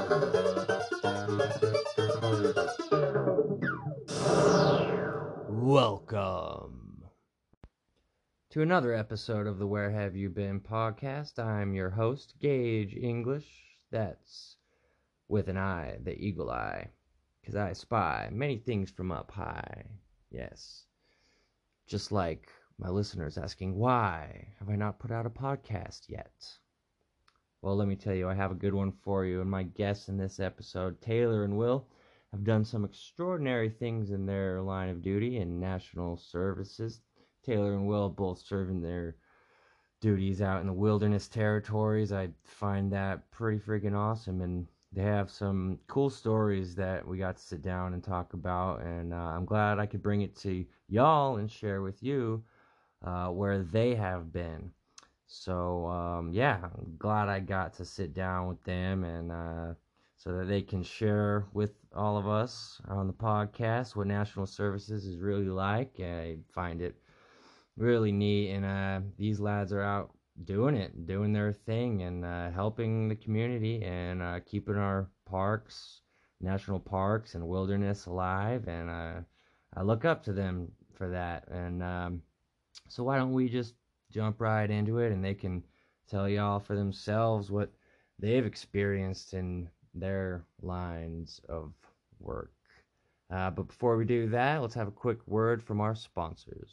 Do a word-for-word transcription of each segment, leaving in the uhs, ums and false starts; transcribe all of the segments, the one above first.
Welcome to another episode of the Where Have You Been podcast. I'm your host, Gage English. That's with an eye, the eagle eye, because I spy many things from up high. Yes. Just like my listeners asking, why have I not put out a podcast yet? Well, let me tell you, I have a good one for you. And my guests in this episode, Taylor and Will, have done some extraordinary things in their line of duty in national services. Taylor and Will both serving their duties out in the wilderness territories. I find that pretty freaking awesome, and they have some cool stories that we got to sit down and talk about, and uh, I'm glad I could bring it to y'all and share with you uh, where they have been. So, um, yeah, I'm glad I got to sit down with them and uh, so that they can share with all of us on the podcast what national services is really like. I find it really neat, and uh, these lads are out doing it, doing their thing, and uh, helping the community and uh, keeping our parks, national parks, and wilderness alive. And uh, I look up to them for that. And um, so why don't we just jump right into it, and they can tell y'all for themselves what they've experienced in their lines of work. Uh, but before we do that, let's have a quick word from our sponsors.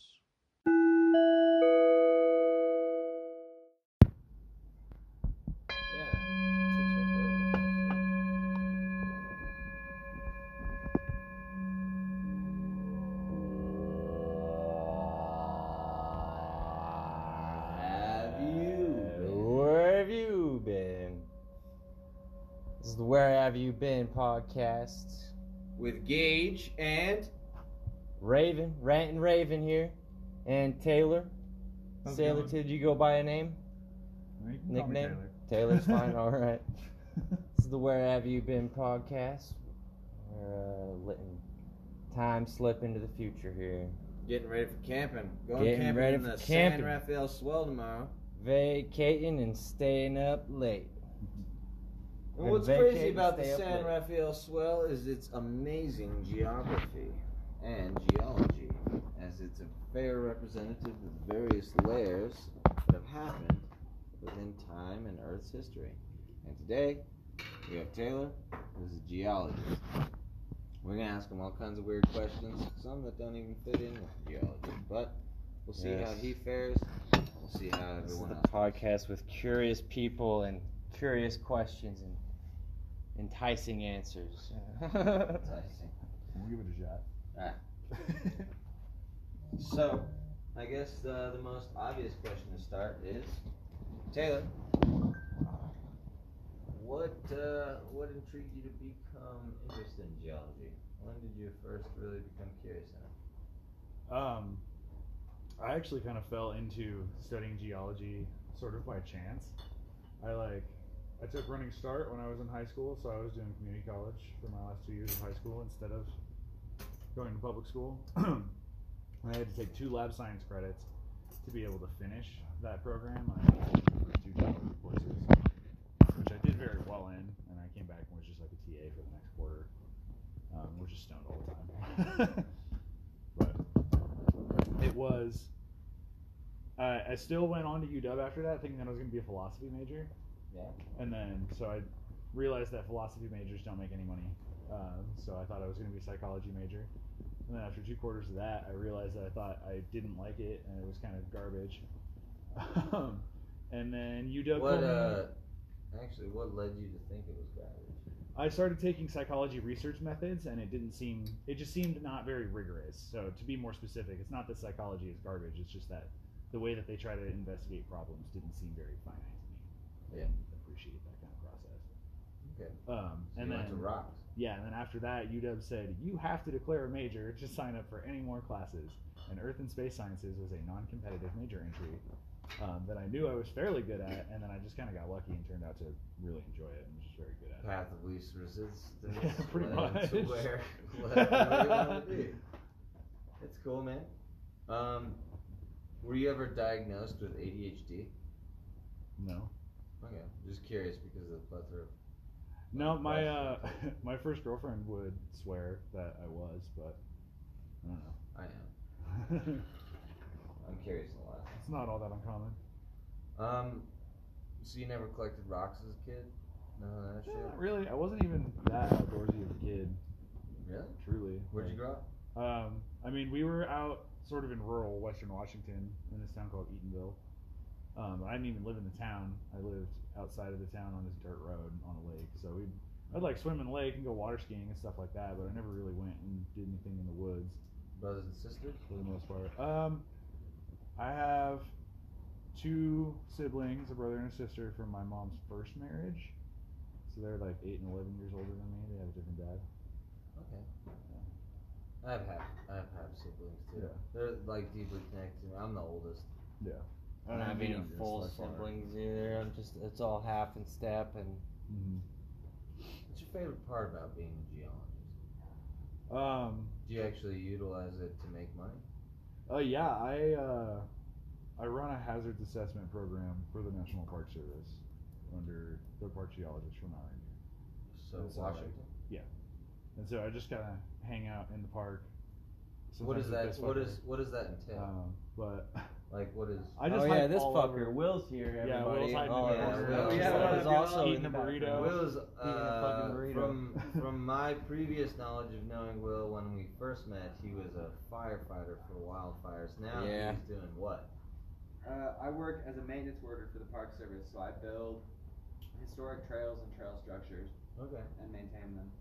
This is the Where Have You Been podcast with Gage and Raven, Rantin' Raven here, and Taylor. How's Taylor, going? did you go by a name? No, you can call me Nickname? Taylor. Taylor's fine, alright. This is the Where Have You Been podcast. We're uh, letting time slip into the future here. getting ready for camping. Going Getting camping ready in for the camping. San Rafael Swell tomorrow. Vacating and staying up late. And what's vacate crazy and about the stay up San late. Raphael Swell is its amazing geography and geology, as it's a fair representative of various layers that have happened within time and Earth's history. And today, we have Taylor, who's a geologist. We're going to ask him all kinds of weird questions, some that don't even fit in with geology, but we'll see Yes. how he fares. We'll see how This is everyone the else. podcast with curious people and curious questions and enticing answers. Enticing. We'll give it a shot. Alright. So, I guess the, the most obvious question to start is, Taylor, what uh, what intrigued you to become interested in geology? When did you first really become curious in it? Um, I actually kind of fell into studying geology sort of by chance. I like, I took running start when I was in high school, so I was doing community college for my last two years of high school instead of going to public school. I had to take two lab science credits to be able to finish that program. I enrolled in the two geology courses, which I did very well in, and I came back and was just like a T A for the next quarter. Um, we're just stoned all the time. But it was, uh, I still went on to U W after that, thinking that I was going to be a philosophy major. Yeah. And then, so I realized that philosophy majors don't make any money. Uh, so I thought I was going to be a psychology major. And then after two quarters of that, I realized that I thought I didn't like it, and it was kind of garbage. Um, and then U W. What, uh, actually, what led you to think it was garbage? I started taking psychology research methods, and it didn't seem, it just seemed not very rigorous. So to be more specific, it's not that psychology is garbage, it's just that the way that they try to investigate problems didn't seem very finite to me. I Yeah. didn't appreciate that kind of process. Okay. Um, So and you then, went to rocks. yeah, and then after that, U W said, you have to declare a major to sign up for any more classes. And Earth and Space Sciences was a non-competitive major entry um, that I knew I was fairly good at, and then I just kind of got lucky and turned out to really enjoy it and was just very good at it. Path of least resistance. Yeah, pretty led much. To where, led to where you want to be. It's cool, man. Um, were you ever diagnosed with A D H D? No. Okay, just curious because of the plethora. No, my uh, Question. my first girlfriend would swear that I was, but I don't know. I am. I'm curious a lot. It's not all that uncommon. Um, so you never collected rocks as a kid? No, that Yeah, shit. not really. I wasn't even that outdoorsy as a kid. Really? Truly. Where'd you Like, grow up? Um, I mean, we were out sort of in rural Western Washington in this town called Eatonville. Um, I didn't even live in the town. I lived outside of the town on this dirt road on a lake. So we, I'd like swim in the lake and go water skiing and stuff like that. But I never really went and did anything in the woods Brothers and sisters? for the most part. Um, I have two siblings, a brother and a sister from my mom's first marriage. So they're like eight and eleven years older than me. They have a different dad. Okay. I have half, I have half siblings too. Yeah. They're like deeply connected to me. I'm the oldest. Yeah. I don't have any I'm just full by far. siblings either. I'm just it's all half and step and Mm-hmm. What's your favorite part about being a geologist? Um. Do you actually utilize it to make money? Oh yeah, I uh, I run a hazards assessment program for the National Park Service under the park geologist from out here. So That's all right. Washington. And so I just kind of hang out in the park. What is Sometimes with that? this What fucker. is what does that entail? Um, but like what is? I just oh yeah, hike this all fucker over. Will's here. Yeah, Everybody. Will's hiding oh in the yeah, corner. Will. Oh, yeah, Will Will is is also eating in the a burrito. background. Will's Eating a uh, fucking burrito. from from my previous knowledge of knowing Will when we first met, he was a firefighter for wildfires. Now Yeah. he's doing what? Uh, I work as a maintenance worker for the Park Service, so I build historic trails and trail structures Okay, and maintain them.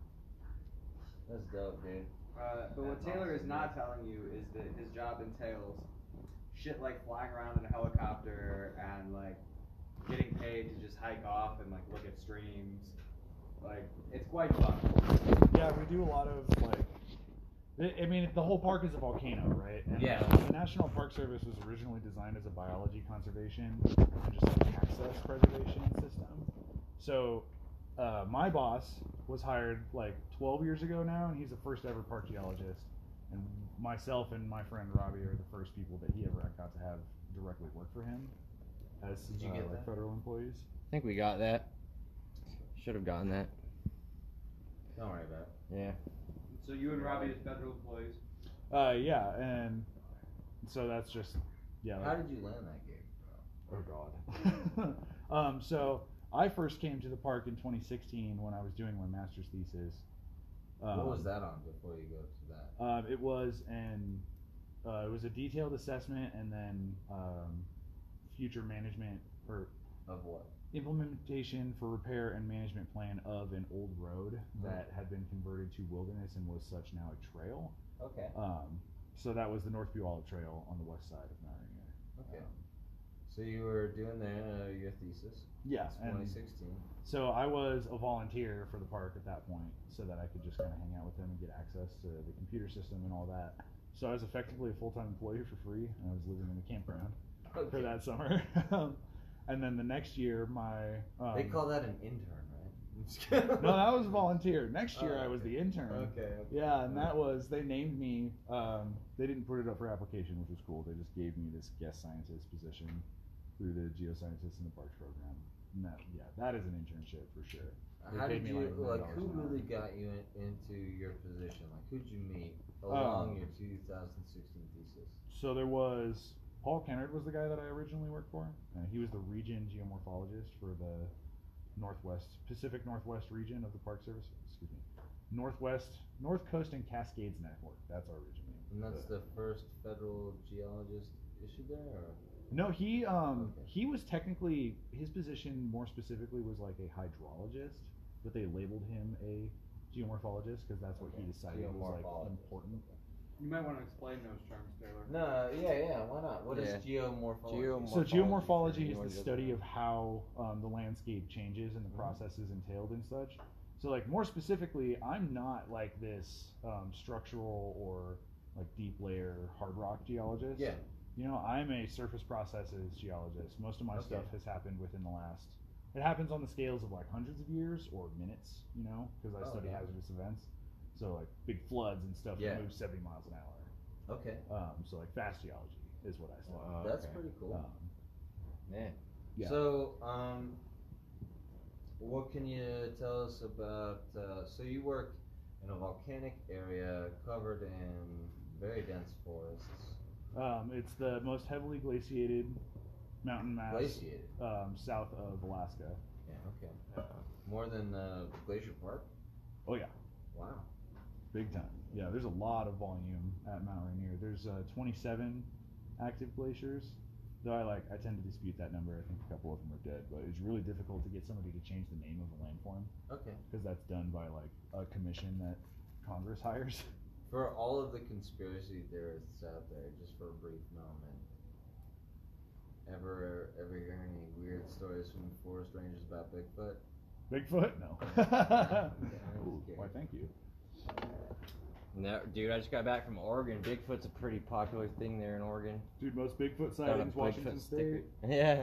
that's dope, dude. Uh, but what That's Taylor is awesome, not telling you is that his job entails shit like flying around in a helicopter and like getting paid to just hike off and like look at streams. Like it's quite fun. Yeah, we do a lot of like. I I mean, the whole park is a volcano, right? And Yeah. uh, the National Park Service was originally designed as a biology conservation and just like access preservation system. So, uh, my boss was hired like twelve years ago now, and he's the first ever park geologist. And myself and my friend Robbie are the first people that he ever got to have directly work for him as Did you uh, get like that? federal employees. I think we got that. Should have gotten that. Don't worry about it. Yeah. So you and Robbie as federal employees. Uh, yeah, and so that's just yeah. How Like, did you land that gig, bro? oh God. um, so I first came to the park in twenty sixteen when I was doing my master's thesis. Um, What was that on before you go to that? Um, it was an uh, it was a detailed assessment and then um, future management or Of what? implementation for repair and management plan of an old road that had been converted to wilderness and was such now a trail. Okay. Um, so that was the Northview Olive Trail on the west side of Mount Rainier. Okay. Um, So you were doing there uh, your thesis. yeah, It's and twenty sixteen. so I was a volunteer for the park at that point, so that I could just kind of hang out with them and get access to the computer system and all that. So I was effectively a full-time employee for free, and I was living in the campground for that summer. And then the next year, my um, They call that an intern, right? I'm just kidding. no, that was volunteer. Next year, Oh, I was okay. the intern. Okay. okay. Yeah, and that was they named me. Um, they didn't put it up for application, which was cool. They just gave me this guest scientist position through the geoscientists in the parks program. And that, yeah, that is an internship for sure. They How paid did me you like like? $nine Who an hour. really got you in, into your position? Like, who'd you meet Um, along your two thousand sixteen thesis? So there was Paul Kennard was the guy that I originally worked for. Uh, he was the region geomorphologist for the Northwest Pacific Northwest region of the Park Service. Excuse me, Northwest North Coast and Cascades Network. That's our region name. And that's The- the first federal geologist issued there, or No, he um Okay. he was technically his position more specifically was like a hydrologist, but they labeled him a geomorphologist because that's what he Okay. decided was like Geomorphologist. important. You might want to explain those terms, Taylor. no? Yeah, yeah. Why not? What is Yeah. geomorphology? Geomorph- So Morphology, for geomorphology is anyone the who study doesn't of how um, the landscape changes and the Mhm. processes entailed and such. So like more specifically, I'm not like this um, structural or like deep layer hard rock geologist. Yeah. You know, I'm a surface processes geologist. Most of my Okay. stuff has happened within the last. It happens on the scales of like hundreds of years or minutes. You know, because I Oh, study okay. hazardous events. So like big floods and stuff Yeah. that move seventy miles an hour. Okay. Um, so like fast geology is what I study. Wow. That's okay. pretty cool. Um, Man. yeah. So, um, what can you tell us about? Uh, so you work in a volcanic area covered in very dense forests. Um, it's the most heavily glaciated mountain mass Glaciated. um, south of Alaska. Yeah. Okay. More than uh, Glacier Park. Oh yeah, Wow. big time. Yeah, there's a lot of volume at Mount Rainier. There's uh, twenty-seven active glaciers. Though I like, I tend to dispute that number. I think a couple of them are dead, but it's really difficult to get somebody to change the name of a landform Okay. because that's done by like a commission that Congress hires. For all of the conspiracy theorists out there, just for a brief moment, ever ever hear any weird stories from forest rangers about Bigfoot? Bigfoot? No. Yeah, Ooh, scared. why, thank you. No, dude, I just got back from Oregon. Bigfoot's a pretty popular thing there in Oregon. Dude, most Bigfoot Got a sightings, Washington Bigfoot State. sticker. Yeah.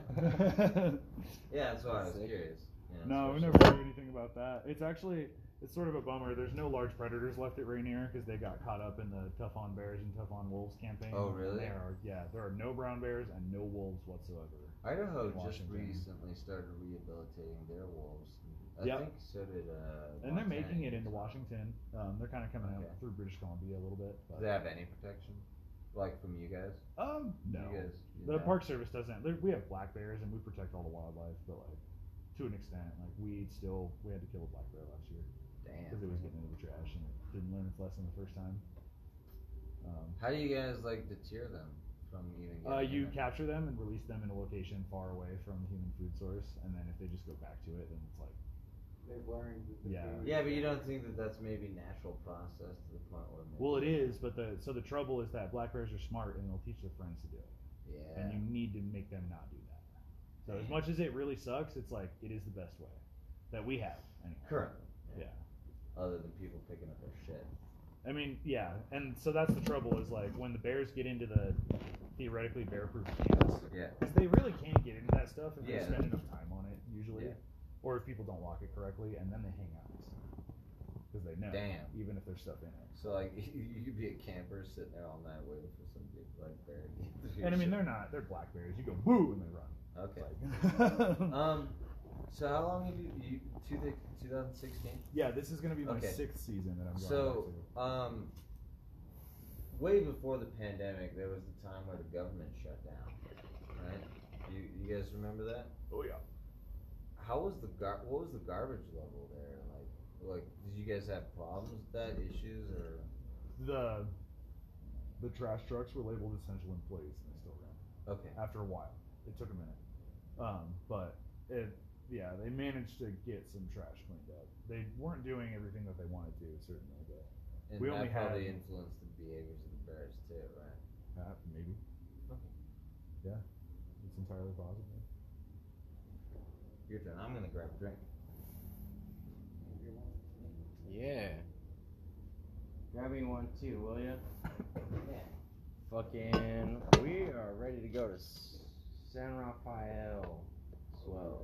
Yeah, that's why I was Sick. curious. Yeah, No, we especially- never heard anything about that. It's actually, it's sort of a bummer. There's no large predators left at Rainier because they got caught up in the Tough on Bears and Tough on Wolves campaign. Oh, And really? There are, yeah, there are no brown bears and no wolves whatsoever. Idaho in just Washington. recently started rehabilitating their wolves. I Yep. think so did. Uh, And they're Montana making it as into well. Washington. Um, they're kind of coming Okay. out through British Columbia a little bit. Do But, they have any protection, like from you guys? um, no. You guys, you The know? Park Service doesn't. there- We have black bears and we protect all the wildlife, but like to an extent, like weed still. We had to kill a black bear last year Damn. because it was getting into the trash and it didn't learn its lesson the first time. Um, How do you guys like deter them from even? Uh, getting you in? capture them and release them in a location far away from human food source, and then if they just go back to it, then it's like, They've learned. That the Yeah. food- Yeah, but you don't think that that's maybe natural process to the point where. Maybe well, it is, but the so the trouble is that black bears are smart and they'll teach their friends to do it, Yeah. and you need to make them not do that. So as much as it really sucks, it's like it is the best way that we have. Anyway. Currently. Yeah. Other than people picking up their shit. I mean, yeah, and so that's the trouble is like when the bears get into the theoretically bear-proof camps, Yeah. because they really can't get into that stuff if Yeah. they spend enough time on it usually, Yeah. or if people don't lock it correctly, and then they hang out because they know, Damn. even if there's stuff in it. So like you could be a camper sitting there all night waiting for some big black bear. to get through your And I mean, shit. they're not, they're black bears. You go boo and they run. Okay. It's like- Um. So how long have you? You two twenty sixteen. yeah, this is gonna be my okay. sixth season that I'm going So, back to. um, way before the pandemic, there was the time where the government shut down, right? You you guys remember that? Oh yeah. How was the gar? What was the garbage level there? Like, like, did you guys have problems with that, issues, or? The the trash trucks were labeled essential employees and they still ran. Okay. After a while, it took a minute, um, but it yeah they managed to get some trash cleaned up. They weren't doing everything that they wanted to certainly, but And we that only probably had- influenced the behaviors of the bears too, right? uh, maybe Okay. yeah, it's entirely possible. Your turn. I'm gonna grab a drink. Yeah. Grab me one too, will ya? Yeah. Fucking, we are ready to go to S- San Rafael. Swell.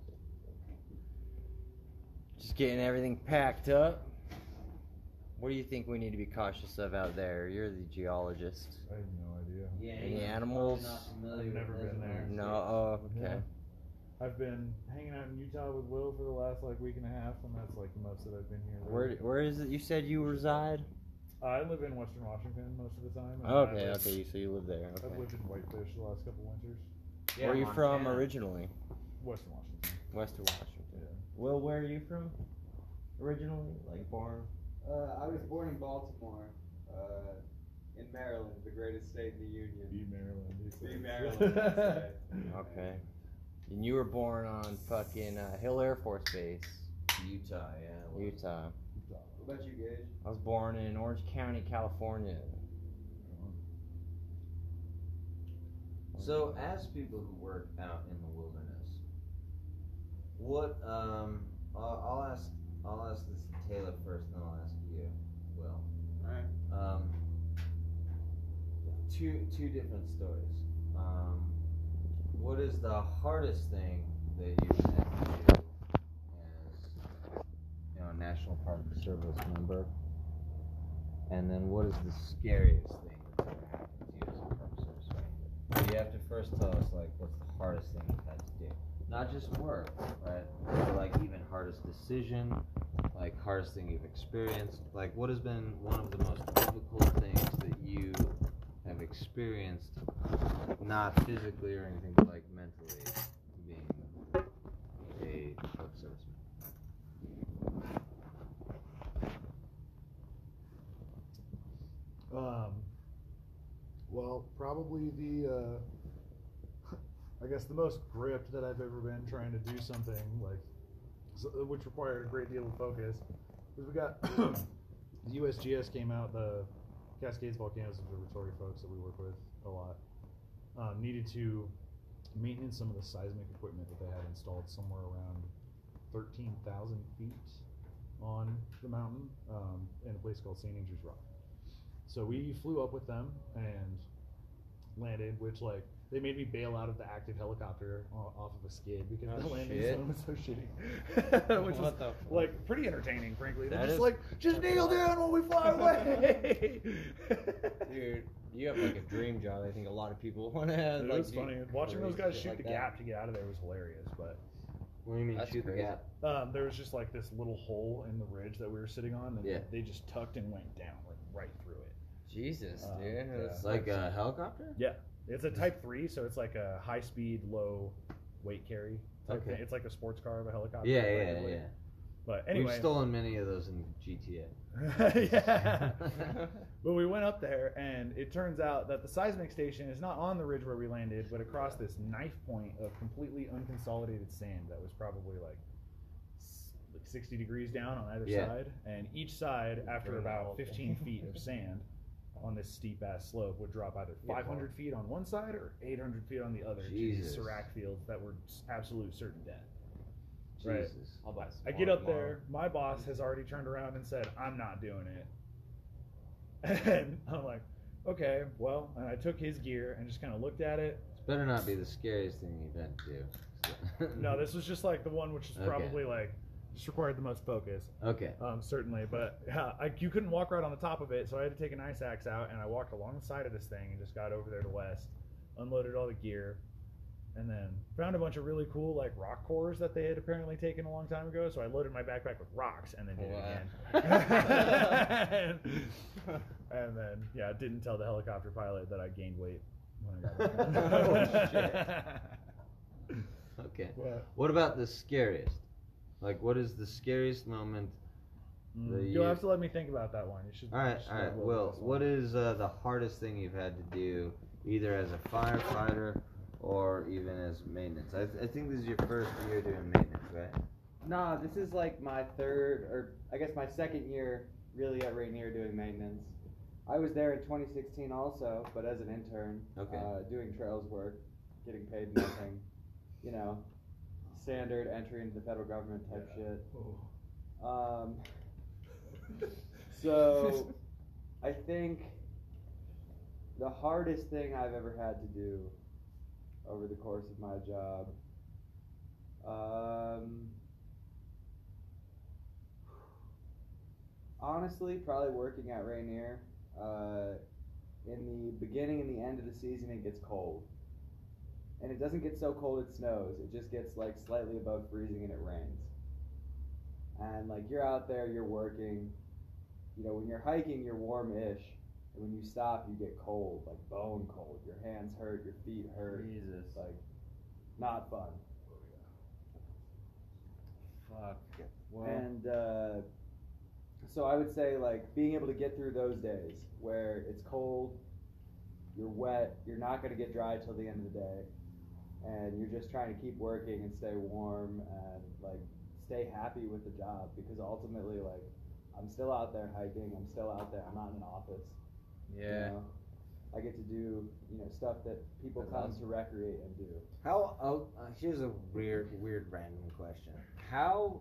Just getting everything packed up. What do you think we need to be cautious of out there? You're the geologist. I have no idea. Yeah. Any you're animals? probably not familiar I've with never been this there. one. No. Oh, okay. Yeah. I've been hanging out in Utah with Will for the last like week and a half, and that's like the most that I've been here. Where Where is it? You said you reside? I live in Western Washington most of the time. and Okay. I've lived- Okay. So you live there. I've Okay. lived in Whitefish the last couple winters. Yeah, Where are you from Montana. originally? Western Washington. Western Washington. Yeah. Will, where are you from? Originally, like born? Uh, I was born in Baltimore, uh, in Maryland, the greatest state in the Union. Be Maryland. he Be says. Maryland, I say. Okay. And you were born on fucking uh, Hill Air Force Base, Utah, yeah. well, Utah. What about you, Gage? I was born in Orange County, California. So, as people who work out in the wilderness, what um, I'll, I'll ask, I'll ask this to Taylor first, and then I'll ask you, Will. Alright. Um, two two different stories. Um, what is the hardest thing that you've had to do as, you know, a National Park Service member? And then what is the scariest thing that's ever happened to you as a Park Service member? You have to first tell us, like, what's the hardest thing you've had to do. not just work, right? But like even hardest decision, like hardest thing you've experienced. Like what has been one of the most difficult things that you have experienced, not physically or anything, but like mentally, being a hook serviceman? Um, well, probably the, uh, I guess the most gripped that I've ever been trying to do something like, so, which required a great deal of focus, was we got, the U S G S came out, the Cascades Volcanoes Observatory folks that we work with a lot, um, needed to maintenance some of the seismic equipment that they had installed somewhere around thirteen thousand feet on the mountain, um, in a place called Saint Andrews Rock. So we flew up with them and landed, which like they made me bail out of the active helicopter o- off of a skid because Oh, the landing shit. zone was so shitty. Which was What the fuck? like pretty entertaining, frankly. They're That just is- like, just kneel down when we fly away. Dude, you have like a dream job. I think a lot of people want to have. It like, was do funny. Watching those guys shit shoot like the that. gap to get out of there was hilarious, but What do you mean That's shoot crazy. the gap? um, there was just like this little hole in the ridge that we were sitting on, and Yeah. they just tucked and went down like right through it. Jesus, Um, dude. yeah. That's Like a helicopter? Yeah, it's a Type three, so it's like a high speed, low weight carry. Type Okay. thing. It's like a sports car of a helicopter. Yeah, like, yeah, like- yeah. But anyway, We've stolen many of those in G T A. yeah. But we went up there, and it turns out that the seismic station is not on the ridge where we landed, but across this knife point of completely unconsolidated sand that was probably like s- like sixty degrees down on either Yeah. side, and each side, after Burn the whole about thing. fifteen feet of sand on this steep ass slope, would drop either Yeah, five hundred feet on one side or eight hundred feet on the other to these Jesus. Serac fields that were s- absolute certain death. Right. Jesus. I'll buy some I more get up tomorrow. there, my boss has already turned around and said, I'm not doing it. And I'm like, okay, well, and I took his gear and just kind of looked at it. This better not be the scariest thing you've had to do. No, this was just like the one which is Okay. probably like, just required the most focus, Okay. um, certainly. But yeah, I, you couldn't walk right on the top of it, so I had to take an ice axe out, and I walked along the side of this thing and just got over there to West, unloaded all the gear, and then found a bunch of really cool like rock cores that they had apparently taken a long time ago. So I loaded my backpack with rocks and then did Wow. it again. and, and then yeah, didn't tell the helicopter pilot that I gained weight when I got back. Oh, Okay. But, What about the scariest? Like, what is the scariest moment? mm, The you'll year- have to let me think about that one. You should. All right, you should all right. have a little Well, this what one. is uh, the hardest thing you've had to do, either as a firefighter or even as maintenance? I, th- I think this is your first year doing maintenance, right? Nah, this is like my third, or I guess my second year really at Rainier doing maintenance. I was there in twenty sixteen also, but as an intern, Okay. uh, doing trails work, getting paid nothing, you know, standard entry into the federal government type shit. Um, so I think the hardest thing I've ever had to do over the course of my job, um, honestly, probably working at Rainier. Uh, in the beginning and the end of the season, it gets cold. And it doesn't get so cold it snows. It just gets like slightly above freezing and it rains. And like you're out there, you're working. You know, when you're hiking, you're warm-ish. And when you stop, you get cold, like bone cold. Your hands hurt, your feet hurt. Jesus. Like, not fun. Fuck. Well, And uh, so I would say like being able to get through those days where it's cold, you're wet, you're not going to get dry till the end of the day, and you're just trying to keep working and stay warm and like stay happy with the job, because ultimately like I'm still out there hiking, I'm still out there, I'm not in an office. you yeah. know? I get to do, you know, stuff that people That's come awesome. to recreate and do. How? Oh, uh, here's a weird, weird, random question. How?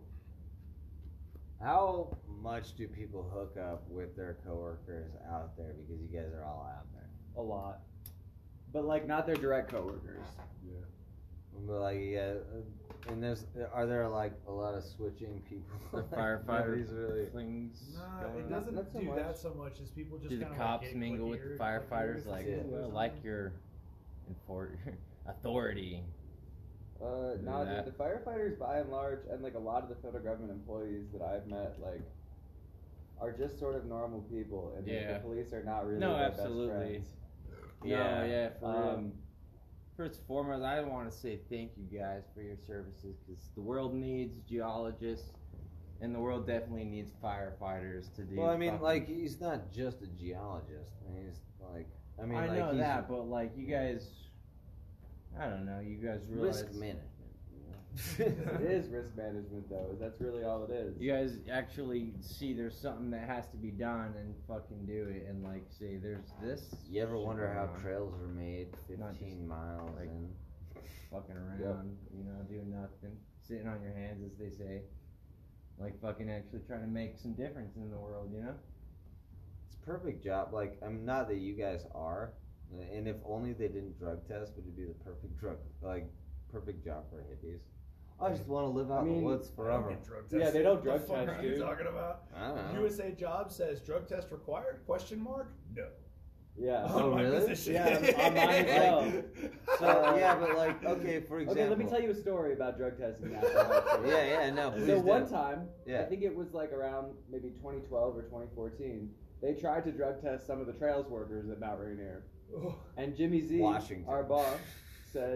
How much do people hook up with their coworkers out there because you guys are all out there? A lot. But like not their direct coworkers. But like, yeah, uh, and there's are there like a lot of switching people? The Like, firefighter nobody's really. things. Nah, going it on. doesn't Not so do much. that so much as people just Do the kinda cops like get mingle with the cliquier- firefighters? cliquier Like, with Yeah. or like something? your enfor- authority. Uh, Do no, that. dude, the firefighters, by and large, and like a lot of the federal government employees that I've met, like, are just sort of normal people, and Yeah. the police are not really No, their absolutely. best friends. Yeah, no, yeah, for real. Um, First and foremost, I want to say thank you guys for your services because the world needs geologists, and the world definitely needs firefighters to do. Well, I mean, fucking- like he's not just a geologist. He's like, I mean, I like, know he's that, but like you guys, I don't know. You guys realize risk management. it is risk management, though. That's really all it is. you guys actually see there's something that has to be done and fucking do it, and like say there's this. You ever shit wonder going how on. trails were made Not fifteen just, miles like, in? fucking around, Yep. you know, doing nothing, sitting on your hands, as they say, like fucking actually trying to make some difference in the world, you know? It's a perfect job. Like, I'm not that you guys are, and if only they didn't drug test, would it be the perfect drug, like, perfect job for hippies? I just want to live out I in mean, the woods I don't forever. get drug Yeah, tested. they don't What the drug fuck test, are you dude. talking about? I don't know. U S A Jobs says drug test required? Question mark? No. Yeah. Oh, On my really? position. Yeah, on mine as well. So yeah, but like, okay, for example. Okay, let me tell you a story about drug testing. Now. Yeah, yeah, no. Please So do. one time, Yeah. I think it was like around maybe twenty twelve or twenty fourteen, they tried to drug test some of the trails workers at Mount Rainier. Oh, And Jimmy Z, Washington. our boss, said,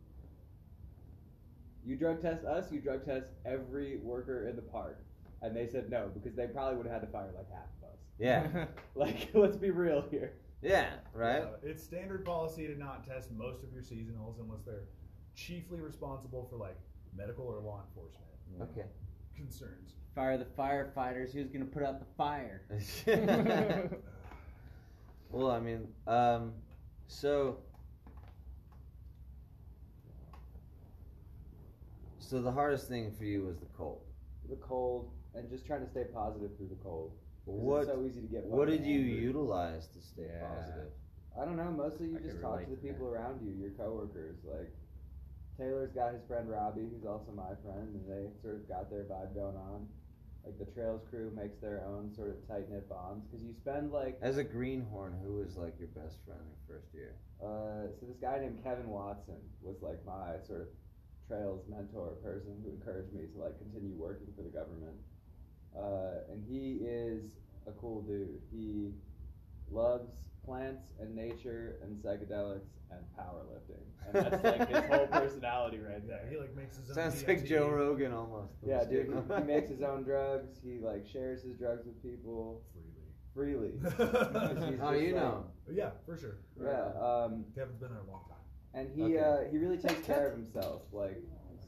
you drug test us, you drug test every worker in the park. And they said no, because they probably would have had to fire like half of us. Yeah, Like, let's be real here. yeah, right. yeah, it's standard policy to not test most of your seasonals unless they're chiefly responsible for like medical or law enforcement Okay. concerns. Fire the firefighters. Who's gonna put out the fire? Well, I mean, um, so, so the hardest thing for you was the cold. The cold, and just trying to stay positive through the cold. 'Cause What? It's so easy to get What did fucking you angry. utilize to stay Yeah. positive? I don't know. Mostly you I just could talk relate to the to people around you, your coworkers. Like Taylor's got his friend Robbie, who's also my friend, and they sort of got their vibe going on. Like the Trails crew makes their own sort of tight knit bonds because you spend like As a greenhorn, who was like your best friend in first year? uh, so this guy named Kevin Watson was like my sort of Trails mentor person who encouraged me to like continue working for the government. Uh, and he is a cool dude. He loves plants and nature and psychedelics and powerlifting. And that's like his whole personality right Yeah, there. he like makes his own Sounds D like M T. Joe Rogan almost. Yeah, dude, he, he makes his own drugs. He like shares his drugs with people freely. He's Oh, just, you like- know. Yeah, for sure. Yeah, um, Kevin's been there a long time. and he Okay. uh, he really takes care of himself. Like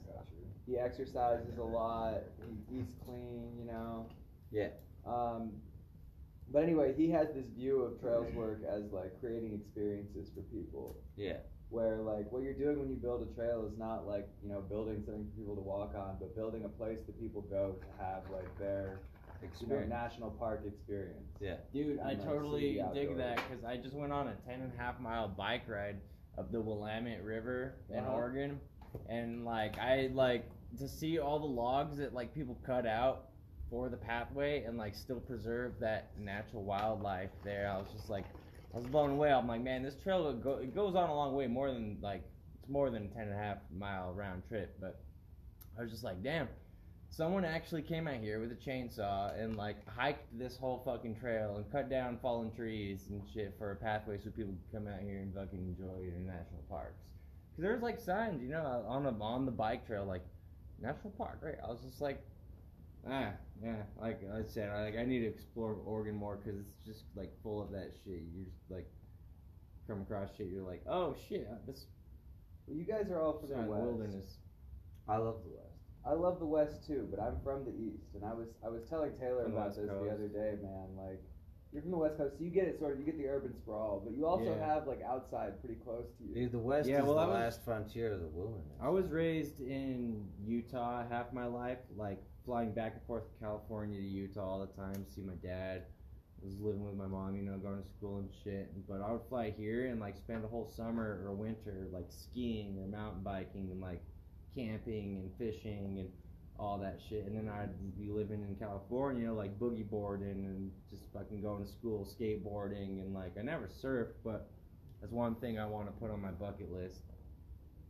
he exercises a lot. He eats clean, you know. Yeah. Um, but anyway, he has this view of trails work as like creating experiences for people. Yeah. Where like what you're doing when you build a trail is not like you know building something for people to walk on, but building a place that people go to have like their you know, Experience. national park experience. Yeah. Dude, I And, like, totally see the dig outdoors. that because I just went on a ten and a half mile bike ride up the Willamette River in Uh-huh. Oregon, and like I like to see all the logs that like people cut out for the pathway and like still preserve that natural wildlife there. I was just like, I was blown away. I'm like, man, this trail go, it goes on a long way, more than like it's more than a ten and a half mile round trip. But I was just like, damn. Someone actually came out here with a chainsaw and like hiked this whole fucking trail and cut down fallen trees and shit for a pathway so people could come out here and fucking enjoy your national parks. Cause there's like signs, you know, on the on the bike trail like national park, right? I was just like, ah, yeah, like I said, I, like I need to explore Oregon more because it's just like full of that shit. You just like come across shit, you're like, oh shit, this Well, you guys are all is from the not west. wilderness. I love the West. I love the West too, but I'm from the East, and I was I was telling Taylor From the about West this Coast. the other day, man. Like, you're from the West Coast, so you get it sort of. You get the urban sprawl, but you also Yeah. have like outside pretty close to you. Dude, the West Yeah, is well, the I was- last frontier of the wilderness. I was raised in Utah half my life, like flying back and forth to California to Utah all the time, see my dad. I was living with my mom, you know, going to school and shit. But I would fly here and like spend a whole summer or winter like skiing or mountain biking and like camping and fishing and all that shit. And then I'd be living in California, like boogie boarding and just fucking going to school, skateboarding, and like I never surfed, but that's one thing I want to put on my bucket list.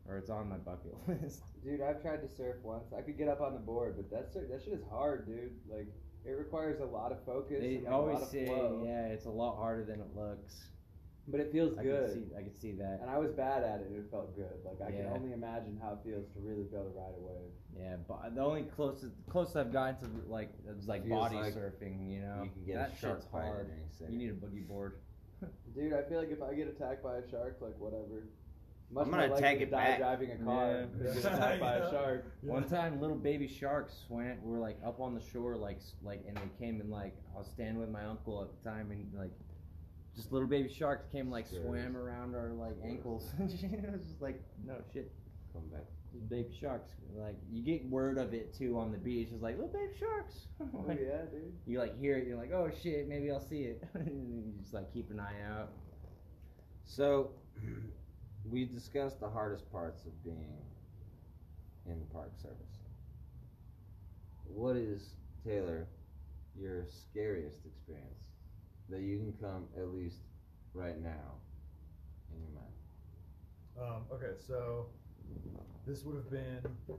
or it's on my bucket list. Dude, I've tried to surf once. I could get up on the board, but that's that shit is hard, dude. Like, it requires a lot of focus They and like, a always lot of say, flow. yeah, it's a lot harder than it looks. But it feels I good. can see, I can see that. And I was bad at it, and it felt good. Like, I Yeah. can only imagine how it feels to really be able to ride a wave. Yeah, but the only closest closest I've gotten to like it was like Feels body like surfing. You know, You can get that a shark shit's bite hard. in any second. You need a boogie board. Dude, I feel like if I get attacked by a shark, like, whatever. Much I'm more gonna likely take to it die back. driving a car Yeah. than get attacked by a shark. One time, little baby sharks swam. We were like up on the shore, like s- like, and they came and like I was standing with my uncle at the time, and like just little baby sharks came like Scary. swam around our like ankles. It was just like no shit. Come back. Just baby sharks. Like you get word of it too on the beach. It's like little baby sharks. Oh, Like, yeah, dude. you like hear it. You're like, oh shit, maybe I'll see it. And you just like keep an eye out. So, we discussed the hardest parts of being in the Park Service. What is, Taylor, your scariest experience that you can come at least right now in your mind? Um, okay, so this would have been.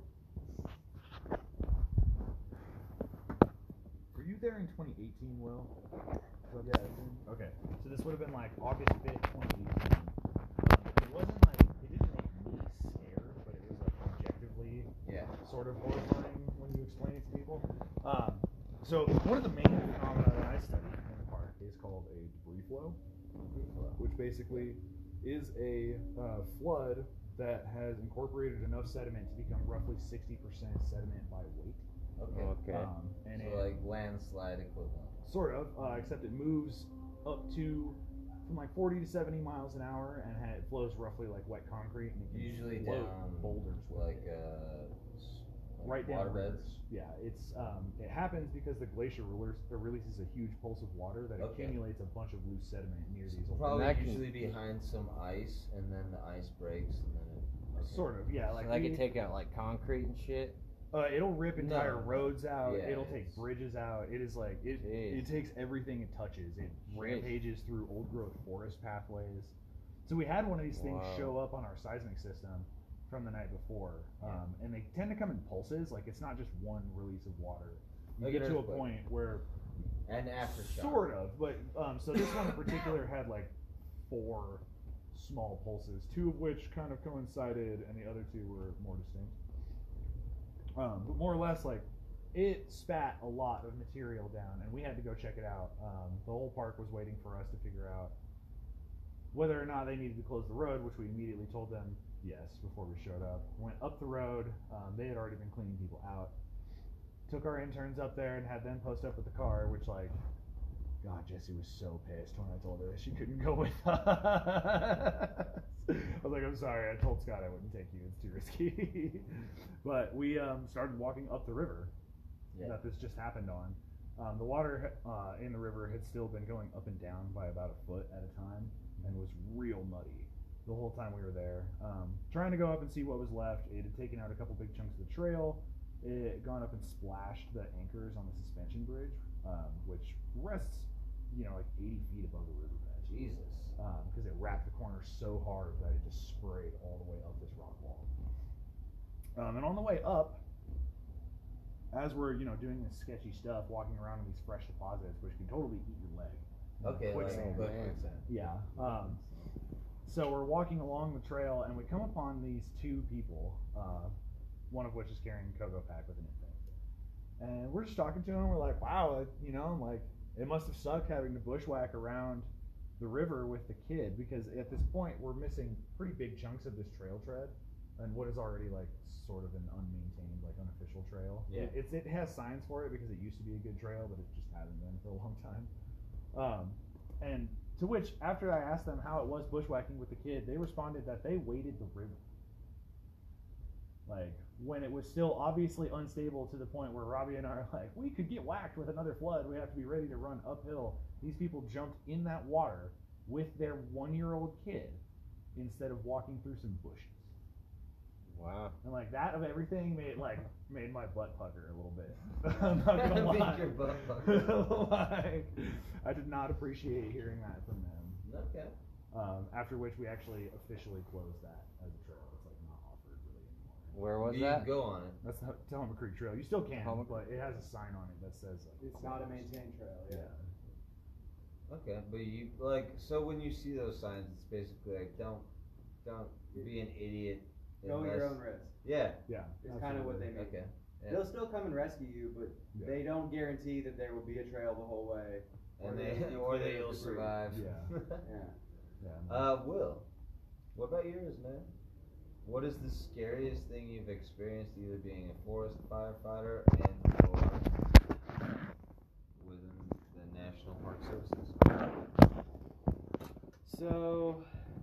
Were you there in twenty eighteen, Will? Yeah. Okay, so this would have been like August fifth, twenty eighteen. Um, it wasn't like, it didn't make me scared, but it was like objectively Yeah. sort of horrifying when you explain it to people. Um, so one of the main phenomena that I study in the park is called a debris flow, which basically is a uh, flood that has incorporated enough sediment to become roughly sixty percent sediment by weight. Okay. Okay. Um, and So it, like landslide equivalent. sort of, uh, except it moves up to from like forty to seventy miles an hour, and ha- it flows roughly like wet concrete, and it can Usually float down boulders with like it. uh s- like right down water rivers. beds. Yeah, it's um, it happens because the glacier release, uh, releases a huge pulse of water that Okay. accumulates a bunch of loose sediment near these. old- Probably that can- usually behind some ice, and then the ice breaks, and then it. Okay. Sort of, yeah. Like So that we- could take out like concrete and shit. Uh, it'll rip entire No. roads out. Yeah, it'll take it's- bridges out. It is like it. Jeez. It takes everything it touches. It Shit. rampages through old growth forest pathways. So we had one of these things Wow. show up on our seismic system from the night before, um, and they tend to come in pulses. Like it's not just one release of water. You Like get an to a earthquake. point where And aftershock. sort of, but um, so this one in particular had like four small pulses, two of which kind of coincided, and the other two were more distinct. Um, but more or less, like it spat a lot of material down, and we had to go check it out. Um, the whole park was waiting for us to figure out whether or not they needed to close the road, which we immediately told them yes before we showed up. Went up the road. Um, they had already been cleaning people out. Took our interns up there and had them post up with the car, which like, God, Jessie was so pissed when I told her that she couldn't go with us. I was like, I'm sorry, I told Scott I wouldn't take you, it's too risky. But we um, started walking up the river Yeah. that this just happened on. Um, the water uh, in the river had still been going up and down by about a foot at a time and was real muddy the whole time we were there. Um, trying to go up and see what was left. It had taken out a couple big chunks of the trail. It had gone up and splashed the anchors on the suspension bridge, um, which rests, you know, like eighty feet above the riverbed. Jesus. Because it wrapped the corner so hard that it just sprayed all the way up this rock wall. Um, and on the way up, as we're, you know, doing this sketchy stuff, walking around in these fresh deposits, which can totally eat your leg. Okay, like, Quicksand. like man. quicksand. Yeah. Um, so we're walking along the trail, and we come upon these two people, uh, one of which is carrying a Kogo pack with an infant. And we're just talking to him. We're like, wow, it- you know, like, it must have sucked having to bushwhack around the river with the kid, because at this point, we're missing pretty big chunks of this trail tread and what is already, like, sort of an unmaintained, like, unofficial trail. Yeah. It, it's, it has signs for it because it used to be a good trail, but it just hasn't been for a long time. Um, and to which, after I asked them how it was bushwhacking with the kid, they responded that they waded the river. Like, when it was still obviously unstable to the point where Robbie and I are like, we could get whacked with another flood. We have to be ready to run uphill. These people jumped in that water with their one-year-old kid instead of walking through some bushes. Wow. And like that of everything made like made my butt pucker a little bit. I'm not gonna Made lie. your butt pucker. Like, I did not appreciate hearing that from them. Okay. Um, after which we actually officially closed that as a trail. It's like not off Where was you that? can go on it. That's the Tillamook Creek Trail. You still can, Tillamook- but it has a sign on it that says like It's not a maintained trail. Yeah. Okay, but you like so when you see those signs, it's basically like don't don't be an idiot. Go at unless- your own risk. Yeah. Yeah. It's kind of what they mean. Okay. Yeah. They'll still come and rescue you, but Yeah. they don't guarantee that there will be a trail the whole way. And or they that you or clear that you'll debris. survive. Yeah. Yeah. Yeah. Uh, Will, what about yours, man? What is the scariest thing you've experienced, either being a forest firefighter and or within the National Park Services? So,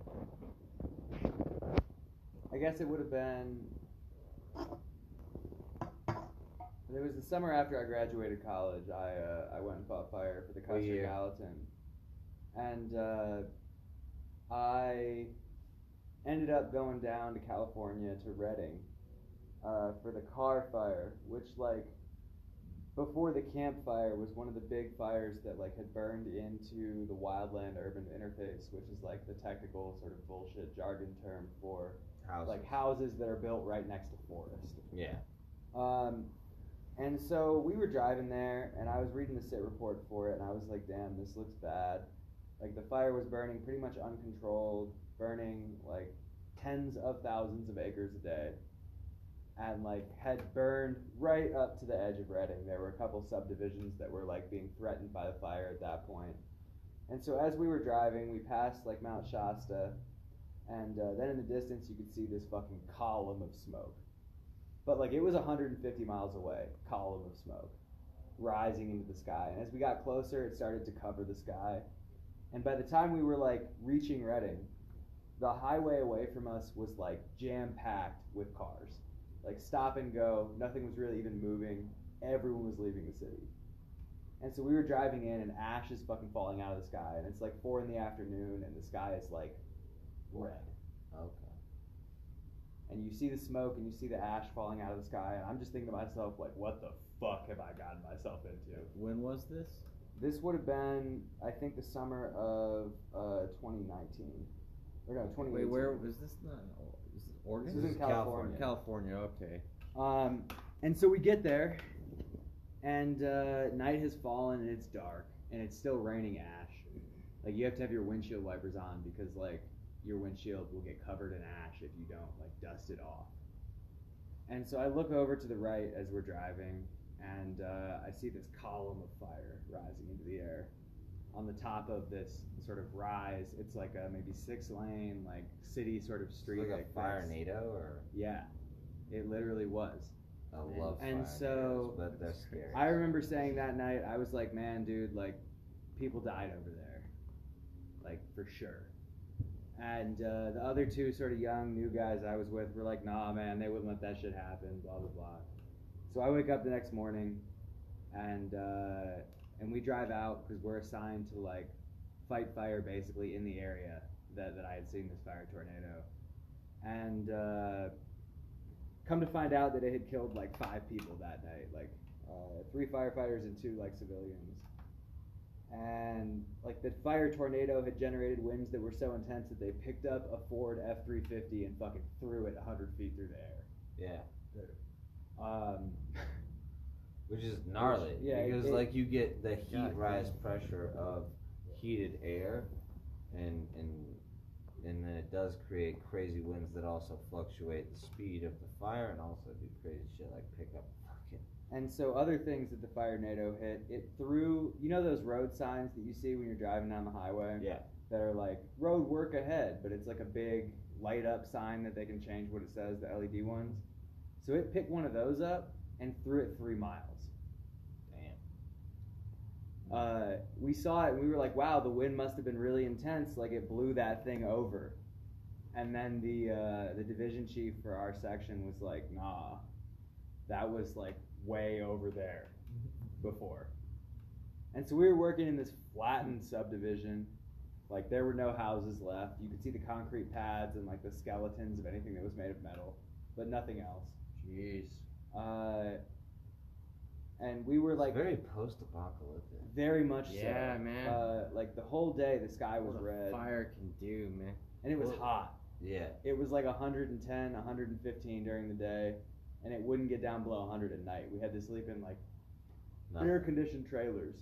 I guess it would have been. It was the summer after I graduated college. I uh, I went and fought fire for the What Custer year? Gallatin, and uh, I ended up going down to California to Redding uh, for the Carr Fire, which like before the Camp Fire was one of the big fires that like had burned into the wildland urban interface, which is like the technical sort of bullshit jargon term for House. like houses that are built right next to forest. Yeah. Um, and so we were driving there, and I was reading the sit report for it, and I was like, damn, this looks bad. Like, the fire was burning pretty much uncontrolled, burning, like, tens of thousands of acres a day, and, like, had burned right up to the edge of Redding. There were a couple subdivisions that were, like, being threatened by the fire at that point. And so as we were driving, we passed, like, Mount Shasta, and uh, then in the distance, you could see this fucking column of smoke. But, like, it was one hundred fifty miles away, column of smoke, rising into the sky. And as we got closer, it started to cover the sky. And by the time we were, like, reaching Redding, the highway away from us was, like, jam-packed with cars. Like, stop and go, nothing was really even moving, everyone was leaving the city. And so we were driving in, and ash is fucking falling out of the sky, and it's, like, four in the afternoon, and the sky is, like, red. Okay. And you see the smoke and you see the ash falling out of the sky, and I'm just thinking to myself, like, what the fuck have I gotten myself into? When was this? This would have been, I think, the summer of uh, twenty nineteen. Or no, twenty eighteen. Wait, where was this? Not is it Oregon? This is in California. California, okay. Um, and so we get there, and uh, night has fallen, and it's dark, and it's still raining ash. Like, you have to have your windshield wipers on because, like, your windshield will get covered in ash if you don't, like, dust it off. And so I look over to the right as we're driving, and uh, I see this column of fire rising into the air on the top of this sort of rise. It's like a maybe six-lane, like, city sort of street. Like a like fire this. NATO, or Yeah, it literally was. I love And fire so- NATOs, but that's scary. I remember saying that night, I was like, man, dude, like, people died over there. Like, for sure. And uh, the other two sort of young, new guys I was with were like, nah, man, they wouldn't let that shit happen, blah, blah, blah. So I wake up the next morning, and uh, and we drive out, because we're assigned to, like, fight fire, basically, in the area that, that I had seen this fire tornado. And uh, come to find out that it had killed, like, five people that night, like, uh, three firefighters and two, like, civilians. And, like, the fire tornado had generated winds that were so intense that they picked up a Ford F three fifty and fucking threw it one hundred feet through the air. Yeah. Um, Which is gnarly. Which- yeah, because it- like you get the heat God rise damn. pressure of heated air, and and and then it does create crazy winds that also fluctuate the speed of the fire and also do crazy shit like pick up fucking. and so other things that the fire tornado hit, it threw, you know those road signs that you see when you're driving down the highway? Yeah. That are like, road work ahead, but it's like a big light up sign that they can change what it says, the L E D ones. So it picked one of those up and threw it three miles. Damn. Uh, we saw it and we were like, wow, the wind must have been really intense, like it blew that thing over. And then the uh, the division chief for our section was like, nah, that was like way over there before. And so we were working in this flattened subdivision, like there were no houses left. You could see the concrete pads and like the skeletons of anything that was made of metal, but nothing else. Jeez. Uh, and we were like It's very post-apocalyptic. very much Yeah, so. man. Uh, like the whole day the sky was What a red fire can do, man. and it was Well, hot. Yeah. It was like one hundred ten, one hundred fifteen during the day, and it wouldn't get down below one hundred at night. We had to sleep in like Nothing. air-conditioned trailers.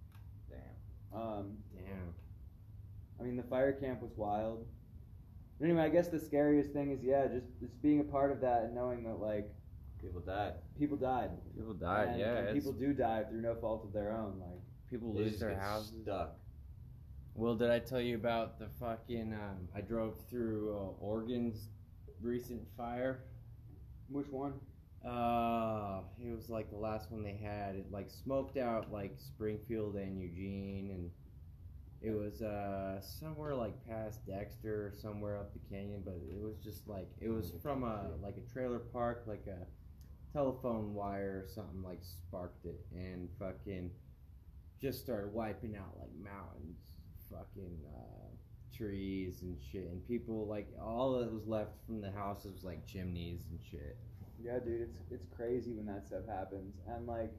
Damn. Um, Damn. I mean, the fire camp was wild. But anyway, I guess the scariest thing is, yeah, just, just being a part of that and knowing that, like, People died. people died. People died. and, yeah, and it's, people do die through no fault of their own. Like, people They lose just their get houses. Stuck. Well, did I tell you about the fucking? Um, I drove through uh, Oregon's recent fire. which one? Uh, it was like the last one they had. It like smoked out like Springfield and Eugene, and it was uh somewhere like past Dexter, or somewhere up the canyon. But it was just like it was from a like a trailer park, like a telephone wire or something like sparked it, and fucking just started wiping out like mountains, fucking uh, trees and shit, and people like all that was left from the houses was like chimneys and shit. Yeah, dude, it's it's crazy when that stuff happens, and like,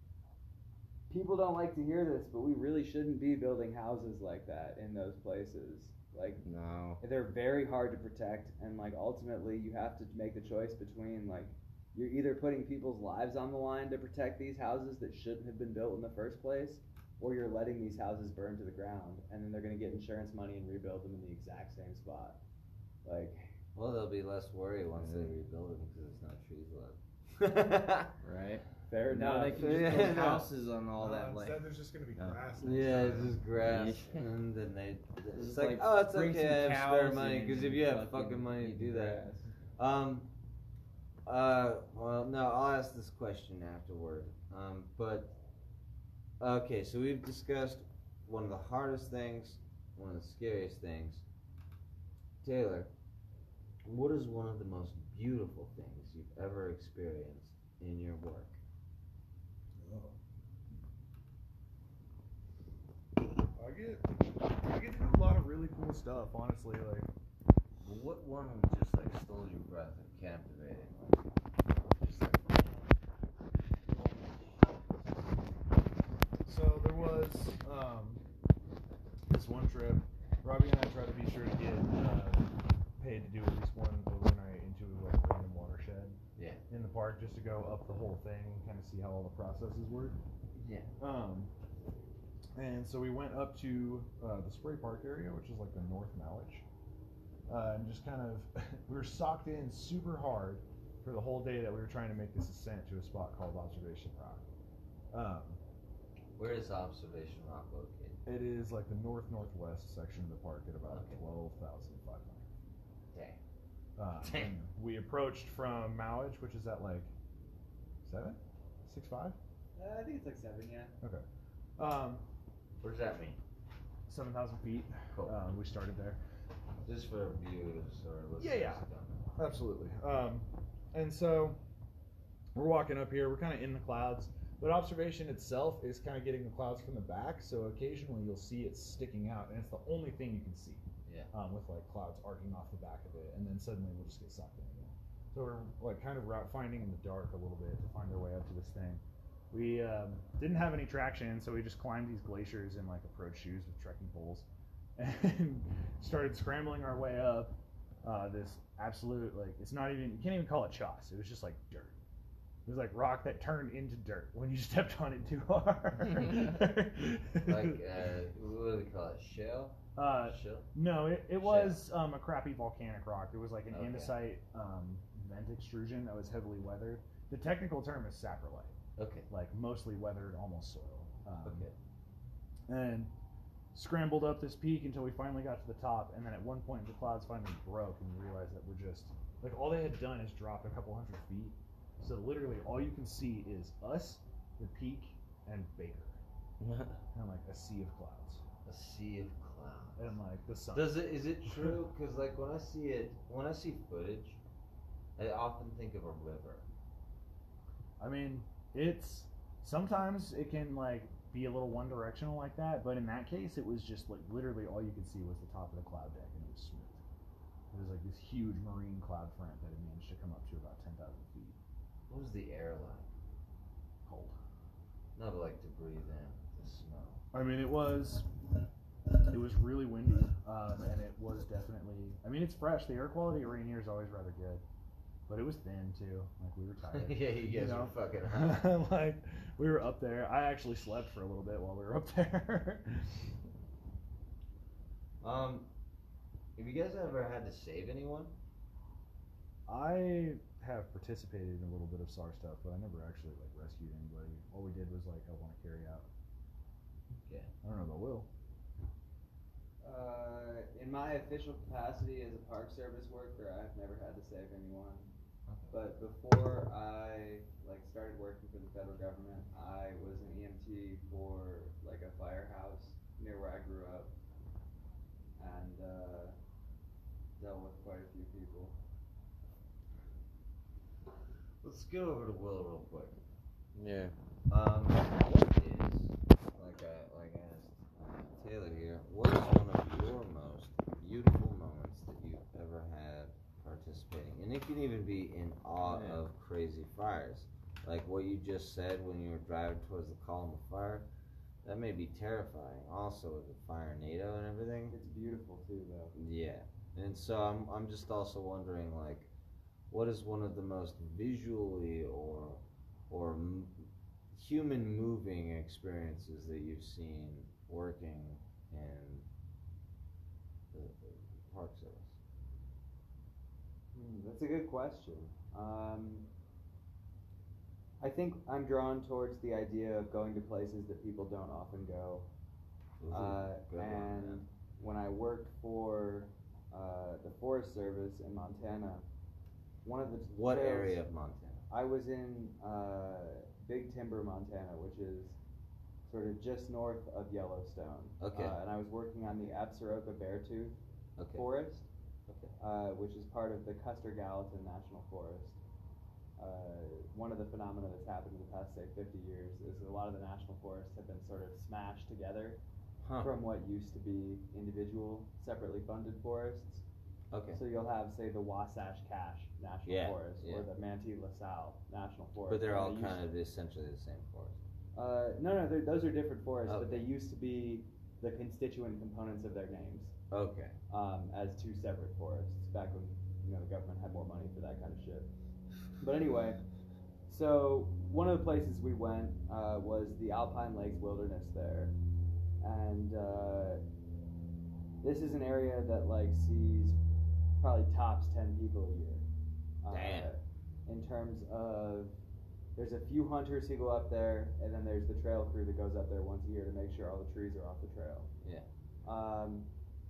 people don't like to hear this, but we really shouldn't be building houses like that in those places. Like, No. they're very hard to protect, and like ultimately you have to make the choice between like you're either putting people's lives on the line to protect these houses that shouldn't have been built in the first place, or you're letting these houses burn to the ground, and then they're going to get insurance money and rebuild them in the exact same spot. Like, Well, there'll be less worry once they Yeah. rebuild them because there's not trees left. Right? fair No, enough. they can just Yeah, build no. houses on all Uh, that like. instead, there's just gonna be No. grass. Yeah, it's instead. just grass, Yeah. and then they. It's Just, like, like, oh, it's bring some okay. I have spare cows money in because if and you have fucking fucking money to eat do the that. grass. Um. Uh. Well, no. I'll ask this question afterward. Um. But. Okay, so we've discussed one of the hardest things, one of the scariest things. Taylor, what is one of the most beautiful things you've ever experienced in your work? I get, I get to do a lot of really cool stuff. Honestly, like What one just like stole your breath and captivated? Just like, so there was um, this one trip. Robbie and I tried to be sure to get uh, paid to do at least one overnight into like a random watershed yeah. in the park, just to go up the whole thing and kind of see how all the processes work. Yeah. Um, and so we went up to uh, the Spray Park area, which is like the North Mowich, uh, and just kind of we were socked in super hard for the whole day that we were trying to make this ascent to a spot called Observation Rock. Um, Where is Observation Rock located? it is like the north northwest section of the park at about Okay. twelve thousand five hundred. Dang. Um, Dang. and we approached from Mowich, which is at like seven, six five. Uh, I think it's like seven, yeah. Okay. Um, What does that mean? seven thousand feet. Cool. Um, we started there. Just for viewers or listeners. Yeah, yeah. who don't know. Absolutely. Um, and so we're walking up here. We're kind of in the clouds, but observation itself is kind of getting the clouds from the back. So occasionally you'll see it sticking out, and it's the only thing you can see. Yeah. Um, with like clouds arcing off the back of it, and then suddenly we'll just get sucked in again. So we're like kind of route finding in the dark a little bit to find our way up to this thing. We um, didn't have any traction, so we just climbed these glaciers in like approach shoes with trekking poles, and started scrambling our way up. Uh, this absolute like it's not even you can't even call it choss. It was just like dirt. It was like rock that turned into dirt when you stepped on it too hard. Like, uh, what do they call it? Shell? uh, Shell? no, it, it was um, a crappy volcanic rock. It was like an Okay. andesite um, vent extrusion that was heavily weathered. The technical term is saprolite, Okay. like mostly weathered, almost soil. Um, Okay. And scrambled up this peak until we finally got to the top, and then at one point the clouds finally broke, and we realized that we're just like all they had done is drop a couple hundred feet. So literally all you can see is us, the peak, and Baker, and like a sea of clouds, A sea of clouds. and like the sun. Does it? Is it true? Because like when I see it, when I see footage, I often think of a river. I mean, it's sometimes it can like be a little one directional like that, but in that case, it was just like literally all you could see was the top of the cloud deck, and it was smooth. It was like this huge marine cloud front that had managed to come up to about ten thousand feet. What was the air like? Cold. Not like to breathe in the snow. I mean, it was it was really windy, um, and it was definitely. I mean, it's fresh. The air quality around here is always rather good, but it was thin too. Like we were tired. yeah, you guys know? were fucking hot. Like we were up there. I actually slept for a little bit while we were up there. Um, have you guys ever had to save anyone? I have participated in a little bit of S A R stuff, but I never actually like rescued anybody. All we did was like help on a carry out. Yeah. I don't know about Will. Uh, in my official capacity as a Park Service worker, I've never had to save anyone. Okay. But before I like started working for the federal government, I was an E M T for like a firehouse near where I grew up, and uh, dealt with quite a few people. Let's go over to Will real quick. Yeah. Um, what is, like I, like I asked uh, Taylor here, what is one of your most beautiful moments that you've ever had participating? And it can even be in awe Yeah. of crazy fires. Like what you just said when you were driving towards the column of fire, that may be terrifying. Also with the fire NATO and everything. It's beautiful too, though. Yeah. And so I'm, I'm just also wondering, like, what is one of the most visually or or m- human moving experiences that you've seen working in the, the Park Service? Hmm, that's a good question. Um, I think I'm drawn towards the idea of going to places that people don't often go. Ooh, Uh, good one, and man. when I worked for uh, the Forest Service in Montana, one of the What trails- area of Montana? I was in uh, Big Timber, Montana, which is sort of just north of Yellowstone. Okay. Uh, and I was working on the Absaroka Beartooth Okay. Forest, Okay. uh, which is part of the Custer-Gallatin National Forest. Uh, one of the phenomena that's happened in the past, say, fifty years is that a lot of the national forests have been sort of smashed together Huh. from what used to be individual, separately funded forests. Okay. So you'll have, say, the Wasatch Cache National Yeah, Forest or yeah. the Manti La Sal National Forest. But they're and all they used kind of essentially the same forest. Uh, no, no, they're- those are different forests, but Okay. they used to be the constituent components of their names Okay. um, as two separate forests back when you know the government had more money for that kind of shit. But anyway, so one of the places we went uh, was the Alpine Lakes Wilderness there, and uh, this is an area that like sees probably tops ten people a year. Uh, Damn. In terms of, there's a few hunters who go up there, and then there's the trail crew that goes up there once a year to make sure all the trees are off the trail. Yeah. Um,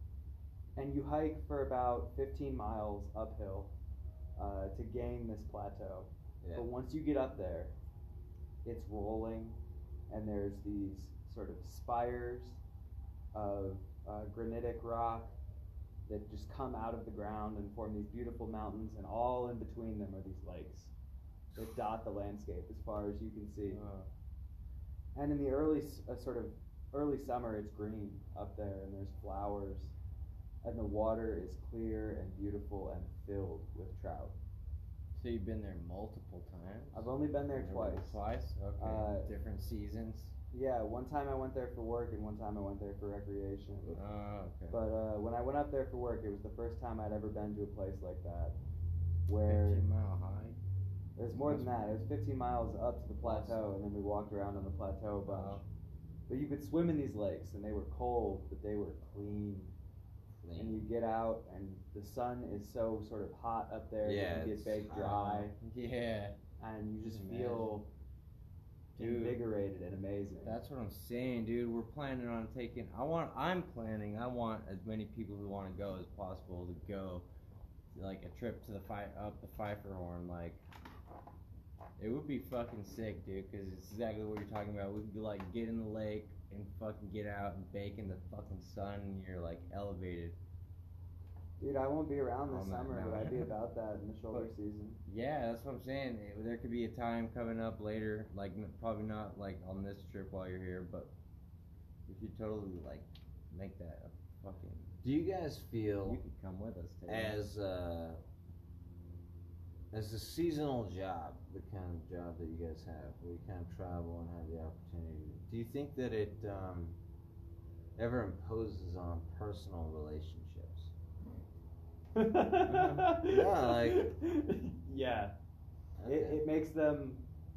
and you hike for about fifteen miles uphill uh, to gain this plateau. Yeah. But once you get up there, it's rolling, and there's these sort of spires of uh, granitic rock that just come out of the ground and form these beautiful mountains, and all in between them are these lakes that dot the landscape as far as you can see. Uh, And in the early, s- uh, sort of early summer, it's green up there, and there's flowers, and the water is clear and beautiful and filled with trout. so you've been there multiple times? I've only been there twice. Twice? Okay. Uh, Different seasons? Yeah, one time I went there for work, and one time I went there for recreation. Oh, okay. But uh, when I went up there for work, it was the first time I'd ever been to a place like that, where fifteen mile high? it was more than that. It was fifteen miles up to the plateau, and then we walked around on the plateau a bunch. Wow. But you could swim in these lakes, and they were cold, but they were clean. And you get out, and the sun is so sort of hot up there Yeah, that you it's- get baked dry, Yeah. and you just Imagine. feel Dude. invigorated and amazing. That's what I'm saying, dude. We're planning on taking. I want. I'm planning. I want as many people who want to go as possible to go, like a trip to the fi- up the Pfeiffer Horn. Like, it would be fucking sick, dude. Because it's exactly what you're talking about. We'd be like get in the lake and fucking get out and bake in the fucking sun, and you're like elevated. Dude, I won't be around this On that summer, but mountain. I'd be about that in the shoulder But- season. Yeah, that's what I'm saying. It- there could be a time coming up later, like n- probably not like on this trip while you're here, but we should totally like make that a fucking. Do you guys feel You could come with us, Taylor. as uh, as a seasonal job, the kind of job that you guys have, where you kind of travel and have the opportunity, do you think that it um, ever imposes on personal relationships. Yeah, like- yeah. It, Okay. it makes them.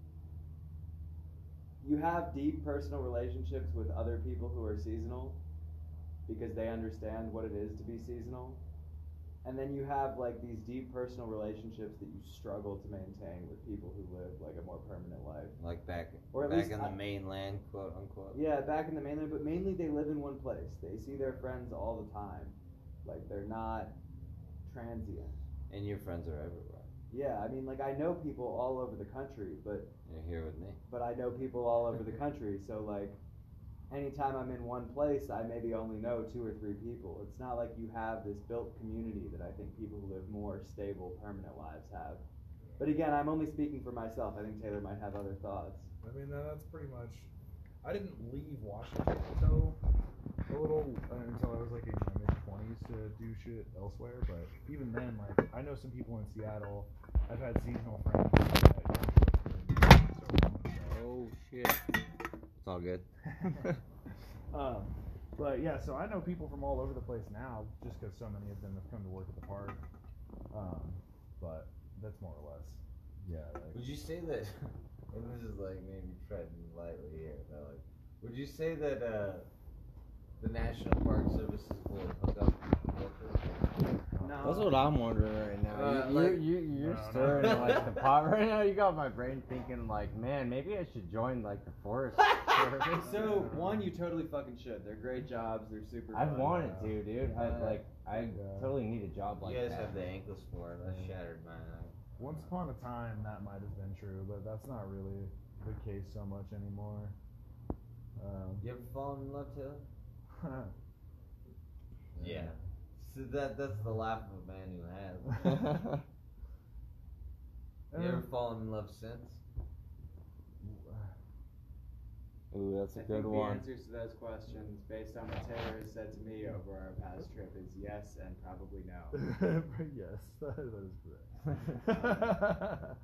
You have deep personal relationships with other people who are seasonal because they understand what it is to be seasonal. And then you have like these deep personal relationships that you struggle to maintain with people who live like a more permanent life. Like back, Or at back least in the I- mainland, quote unquote. Yeah, back in the mainland, but mainly they live in one place. They see their friends all the time. Like they're not transient. And your friends are everywhere. Yeah, I mean like I know people all over the country, but You're here with me. but I know people all over the country, so like anytime I'm in one place I maybe only know two or three people. It's not like you have this built community that I think people who live more stable, permanent lives have. But again, I'm only speaking for myself. I think Taylor might have other thoughts. I mean, that, that's pretty much. I didn't leave Washington until a little uh, until I was like in my mid twenties to do shit elsewhere. But even then, like I know some people in Seattle. I've had seasonal friends. That Oh shit. It's all good. um, but yeah, so I know people from all over the place now, just because so many of them have come to work at the park. Um, but that's more or less. Yeah. Like, Would you say that? And this is like maybe treading lightly here, but like, would you say that uh, the National Park Service is full of hookup workers? No. That's what I'm wondering right now. Uh, you, like- you, you, you're No, no. stirring like the pot right now. You got my brain thinking like, man, maybe I should join like the forest service. So one, you totally fucking should. They're great jobs. They're super. I've fun. wanted to, dude. I Uh, like, I yeah. totally need a job like you guys that. have the ankles for it. That shattered my eye. Once upon a time, that might have been true, but that's not really the case so much anymore. Um, You ever fallen in love, Taylor? Yeah. So that that's the laugh of a man who has. You ever fallen in love since? Ooh, that's a I good think one. the answers to those questions, based on what Taylor has said to me over our past trip, is yes and probably no. Yes, that, that is correct.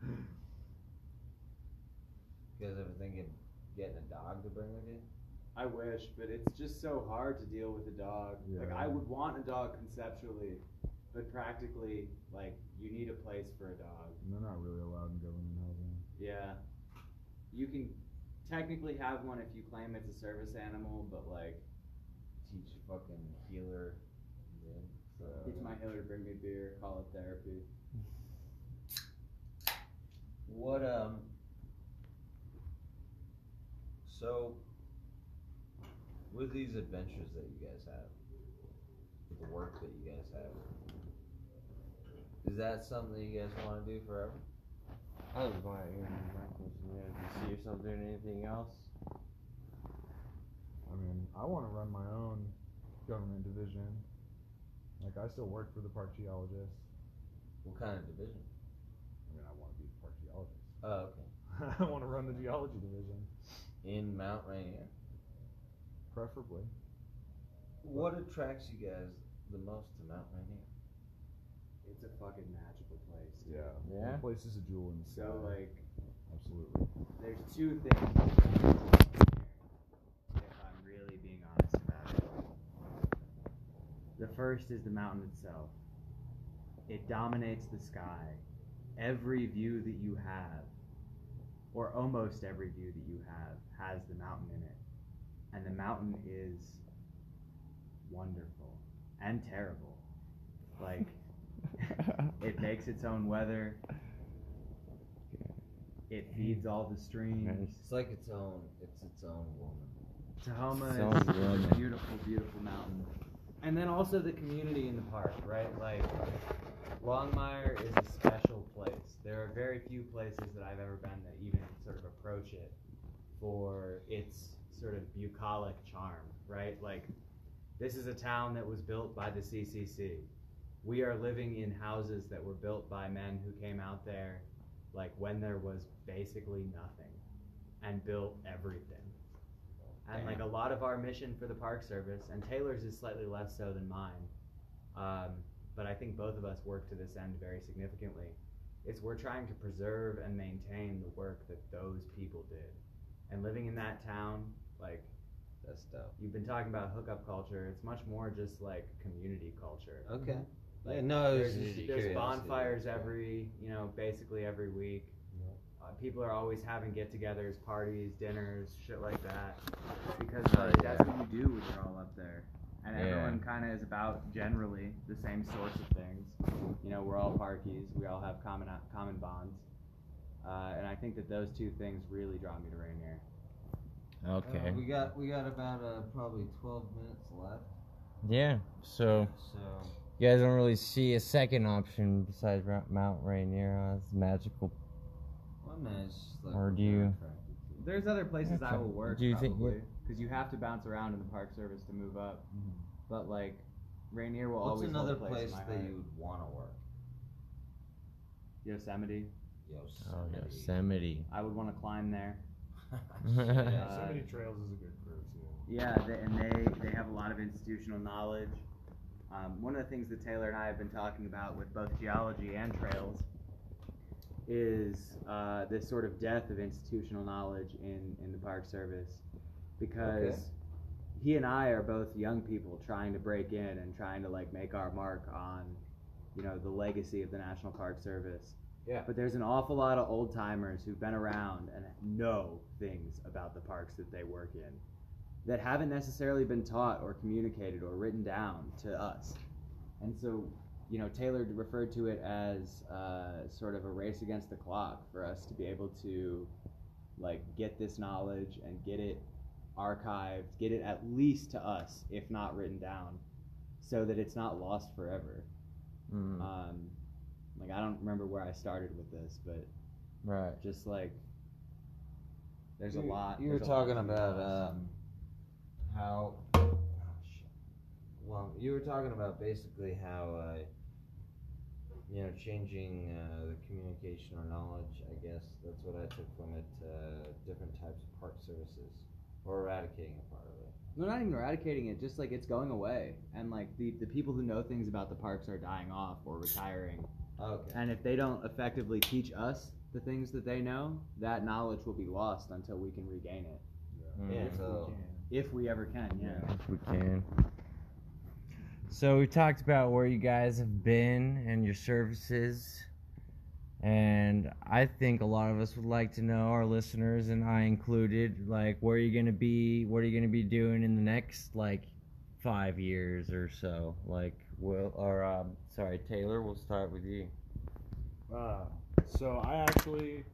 You guys ever think of getting a dog to bring with you? I wish, but it's just so hard to deal with a dog. Like Yeah. I would want a dog conceptually, but practically, like you need a place for a dog. They're not really allowed in government housing. Yeah, you can technically have one if you claim it's a service animal, but like Teach a fucking healer. Yeah, so, teach my healer to bring me beer, call it therapy. What um? So, with these adventures that you guys have, with the work that you guys have, is that something that you guys want to do forever? I was going to hear my question. Yeah, do you see yourself doing anything else? I mean, I want to run my own government division. Like, I still work for the park geologist. What kind of division? I mean, I want to be the park geologist. Oh, okay. I want to run the geology division, In Mount Rainier. preferably. What attracts you guys the most to Mount Rainier? It's a fucking magical place. dude. Yeah. Yeah? The place is a jewel in the sky. So like, Absolutely. there's two things that attract me here, if I'm really being honest about it. The first is the mountain itself. It dominates the sky. Every view that you have, or almost every view that you have, has the mountain in it. And the mountain is wonderful and terrible. Like, it makes its own weather. It feeds all the streams. Nice. It's like its own. It's its own woman. Tahoma Its is own a woman. beautiful, beautiful mountain. And then also the community in the park, right? Like, Longmire is a special place. There are very few places that I've ever been that even sort of approach it for its sort of bucolic charm, right? Like, this is a town that was built by the C C C. We are living in houses that were built by men who came out there, like, when there was basically nothing, and built everything. And like a lot of our mission for the Park Service, and Taylor's is slightly less so than mine, um, but I think both of us work to this end very significantly, is we're trying to preserve and maintain the work that those people did. And living in that town, like, That's dope. You've been talking about hookup culture. It's much more just like community culture. Okay. Like, Yeah, no, it was there's, just there's curiosity. bonfires Yeah. every, you know, basically every week. Uh, people are always having get-togethers, parties, dinners, shit like that, because Oh, like, yeah. that's what you do when you're all up there. And Yeah. everyone kind of is about generally the same sorts of things. You know, we're all Parkies. We all have common common bonds. Uh, and I think that those two things really draw me to Rainier. Okay. Uh, we got we got about uh, probably twelve minutes left. Yeah. So So you guys don't really see a second option besides Ra- Mount Rainier. Uh, it's magical. well, I mean, it's just like Or what do they're you- attracted to. There's other places I Okay. will work, Do you think probably, you- because you have to bounce around in the Park Service to move up. But like, Rainier will What's always another hold a place place, in my that heart. you would want to work? Yosemite. Oh, Yosemite. Yosemite. I would want to climb there. Yeah. Uh, Yosemite Trails is a good crew too. Yeah, they, and they they have a lot of institutional knowledge. Um, one of the things that Taylor and I have been talking about with both geology and trails is uh, this sort of death of institutional knowledge in, in the Park Service, because Okay. he and I are both young people trying to break in and trying to like make our mark on, you know, the legacy of the National Park Service. Yeah. But there's an awful lot of old timers who've been around and know things about the parks that they work in that haven't necessarily been taught or communicated or written down to us. And so, you know, Taylor referred to it as uh, sort of a race against the clock for us to be able to, like, get this knowledge and get it archived, get it at least to us, if not written down, so that it's not lost forever. Mm, Um, like, I don't remember where I started with this, but right. just like, there's a You- lot. You were there's a lot talking to be about lost. um, how. Oh, shit. Well, you were talking about basically how, uh, you know, changing uh, the communication or knowledge. I guess that's what I took from it. Uh, different types of park services, or eradicating a part of it. No, not even eradicating it, just like it's going away. And like the, the people who know things about the parks are dying off or retiring. Okay. And if they don't effectively teach us the things that they know, that knowledge will be lost until we can regain it. Mm, Yeah. If So. we can. If we ever can, yeah. If we can. So we talked about where you guys have been and your services, and I think a lot of us would like to know, our listeners and I included, like where are you gonna be, what are you gonna be doing in the next like five years or so? Like, will or um, sorry, Taylor, we'll start with you. Uh, so I actually,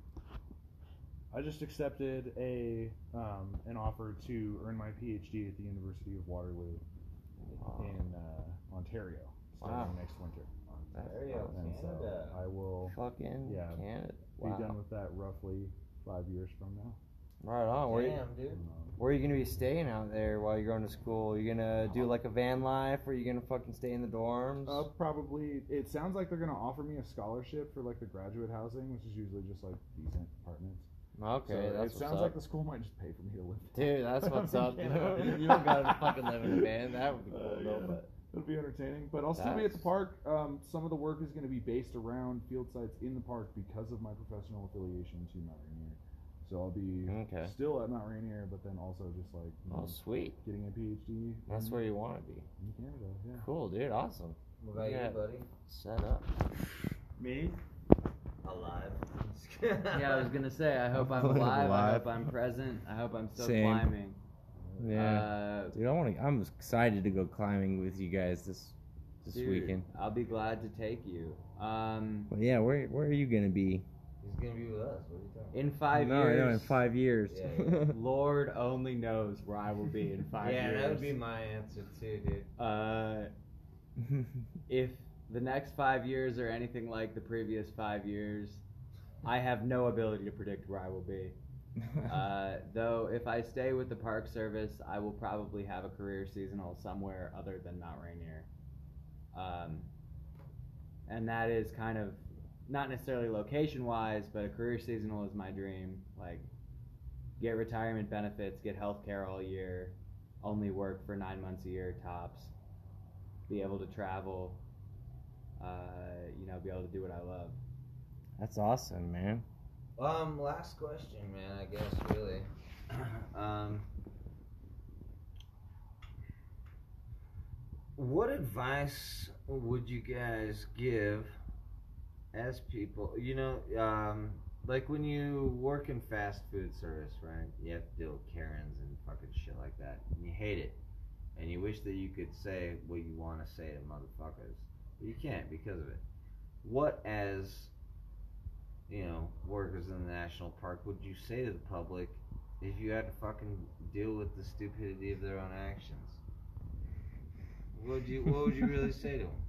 I just accepted a um, an offer to earn my PhD at the University of Waterloo in uh, Ontario starting Wow. next winter. Ontario, And so Canada. I will Fucking Yeah. Canada. be Wow. done with that roughly five years from now. Right on. Where you, Damn, dude. Um, where are you gonna be staying out there while you're going to school? You gonna do like a van life, or you gonna fucking stay in the dorms? Uh, probably. It sounds like they're gonna offer me a scholarship for like the graduate housing, which is usually just like decent apartments. Okay, So that's it what's sounds up. like the school might just pay for me to live. Dude, that's I'm what's up, dude. kidding. You don't gotta fucking live in a van. That would be Uh, cool, yeah. though, but It'll be entertaining, but I'll still be at the That's- park. Um, some of the work is going to be based around field sites in the park because of my professional affiliation to Mount Rainier. So I'll be Okay. still at Mount Rainier, but then also just like you oh know, sweet. getting a PhD. That's in, where you want to be. in Canada. Yeah. Cool, dude. Awesome. What about Yeah. you, buddy? Set up. Me? Alive. Yeah, I was gonna say, I hope I'm Alive. alive, I hope I'm present, I hope I'm still Same. climbing. Yeah. Uh, Dude, I want to. I'm excited to go climbing with you guys this this dude, weekend. I'll be glad to take you. Um, But yeah, where where are you gonna be? He's gonna be with us. What are you talking in five no, years, I know in five years. Yeah, Lord only knows where I will be in about? five Yeah, years. that would be my answer too, dude. Uh, if the next five years are anything like the previous five years, I have no ability to predict where I will be. Uh, though, if I stay with the Park Service, I will probably have a career seasonal somewhere other than Mount Rainier. Um, and that is kind of, not necessarily location-wise, but a career seasonal is my dream. Like, get retirement benefits, get health care all year, only work for nine months a year tops, be able to travel, uh, you know, be able to do what I love. That's awesome, man. Um, last question, man. I guess really. Um, what advice would you guys give as people? You know, um, like when you work in fast food service, right? You have to deal with Karens and fucking shit like that. And you hate it. And you wish that you could say what you want to say to motherfuckers. But you can't because of it. What, as, you know, workers in the national park, would you say to the public if you had to fucking deal with the stupidity of their own actions? What would you, what would you really say to them?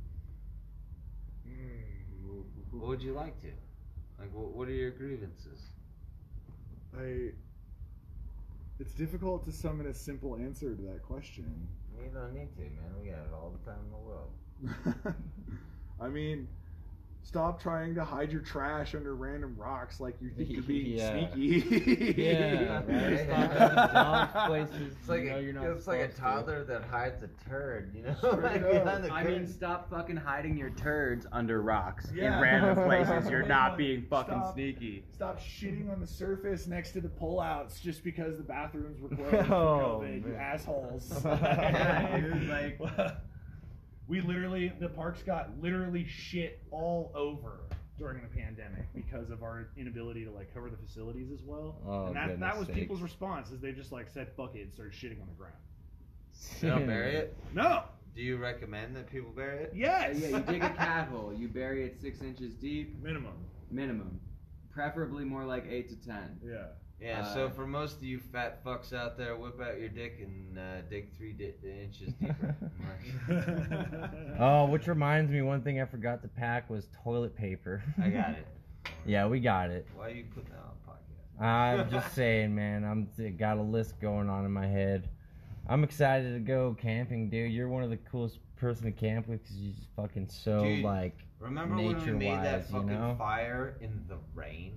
What would you like to? Like, what, what are your grievances? I. It's difficult to summon a simple answer to that question. You don't need to, man. We got it all the time in the world. I mean, stop trying to hide your trash under random rocks like you think you're being Yeah. sneaky. Yeah, right. Stop having dump places. It's like you know a, you're not it's like a supposed to. toddler that hides a turd, you know? Straight like up. behind the I mean, curtain. stop fucking hiding your turds under rocks Yeah. in random places. You're Stop. not being fucking Stop. sneaky. Stop shitting on the surface next to the pullouts just because the bathrooms were closed Oh, for COVID, you man. assholes. Yeah, dude, like- we literally, the parks got literally shit all over during the pandemic because of our inability to like cover the facilities as well. Oh, and that, that goodness was sakes. people's response, is they just like said fuck it and started shitting on the ground. They don't bury it? No! Do you recommend that people bury it? Yes! Yeah, you dig a cat hole, you bury it six inches deep, Minimum. minimum. Preferably more like eight to ten. Yeah. Yeah, Uh, so for most of you fat fucks out there, whip out your dick and uh, dig three di- inches deeper. Oh, which reminds me, one thing I forgot to pack was toilet paper. I got it. Yeah, we got it. Why are you putting that on podcast? I'm just saying, man. I'm got a list going on in my head. I'm excited to go camping, dude. You're one of the coolest person to camp with because you're just fucking so Dude, like. Remember when we made that nature-wise, you fucking know? fire in the rain?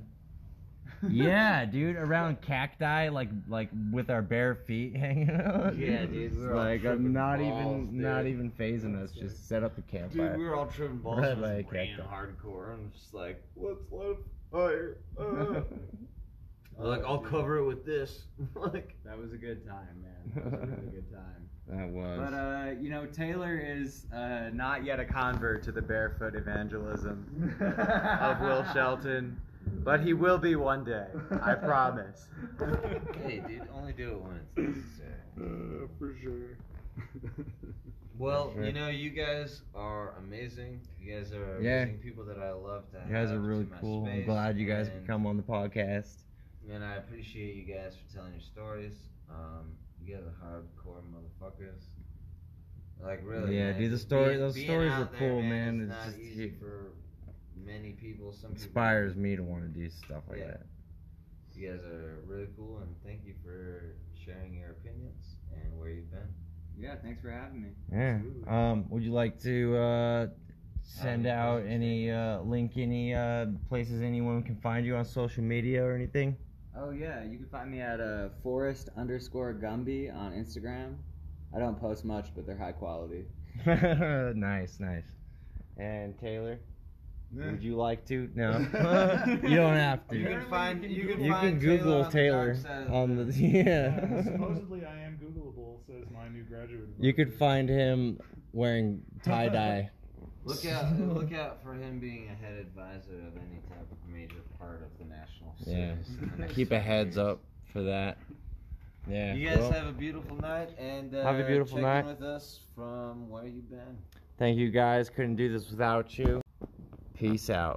Yeah, dude, around cacti, like like with our bare feet hanging out. Yeah, dude, we were all like tripping I'm not balls, even not dude. even phasing us. Just set up the campfire. Dude, we were all tripping balls Right and by a it was raining cacti. hardcore and just like, let's light a fire. Uh. We're like, I'll cover it with this. Like, That was a good time, man. That was a really good time. That was. But, uh, you know, Taylor is uh, not yet a convert to the barefoot evangelism of Will Shelton, but he will be one day. I promise. hey, dude, only do it when it's necessary. Uh, for sure. Well, Sure. you know, you guys are amazing. You guys are Yeah. amazing people that I love to have. You guys are really to my cool. I'm space, glad you guys could and- come on the podcast. And I appreciate you guys for telling your stories. Um, you guys are hardcore motherfuckers. Like really. Yeah, man, dude, the just story- being- those being stories out are there, cool, man. It's, It's not just- easy it for many people. Some people Inspires me to want to do stuff like Yeah. that. You guys are really cool, and thank you for sharing your opinions and where you've been. Yeah, thanks for having me. Yeah. Absolutely. Um, would you like to uh, send any out closing any uh, link any uh, places anyone can find you on social media or anything? Oh yeah, you can find me at uh, Forest underscore Gumby on Instagram. I don't post much, but they're high quality. Nice, nice. And Taylor, Yeah. would you like to? No, you don't have to. You can find you can, You find can Google Taylor, Taylor on the dark side of on the the- Yeah, yeah. supposedly I am Googleable, says my new graduate. You could advisor. find him wearing tie dye. Look out! Look out for him being a head advisor of any type of major part of the national Yeah. service. in the next Keep a five heads years. up for that. Yeah. You guys well, have a beautiful night, and uh, Have a beautiful check night. in with us from where you been. Thank you guys. Couldn't do this without you. Peace out.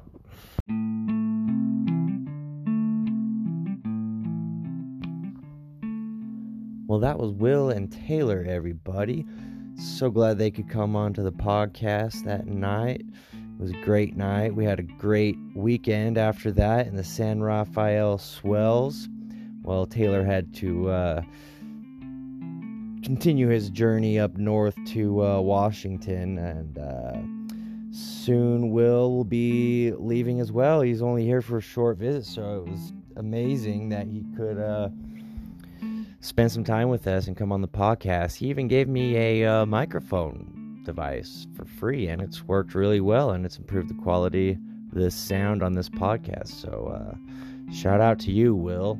Well, that was Will and Taylor, everybody. So glad they could come onto the podcast that night. It was a great night. We had a great weekend after that in the San Rafael Swells. Well, Taylor had to uh, continue his journey up north to uh, Washington, and uh, soon Will will be leaving as well. He's only here for a short visit, so it was amazing that he could uh, spend some time with us and come on the podcast. He even gave me a uh, microphone device for free, and it's worked really well, and it's improved the quality of the sound on this podcast. So uh, shout out to you, Will.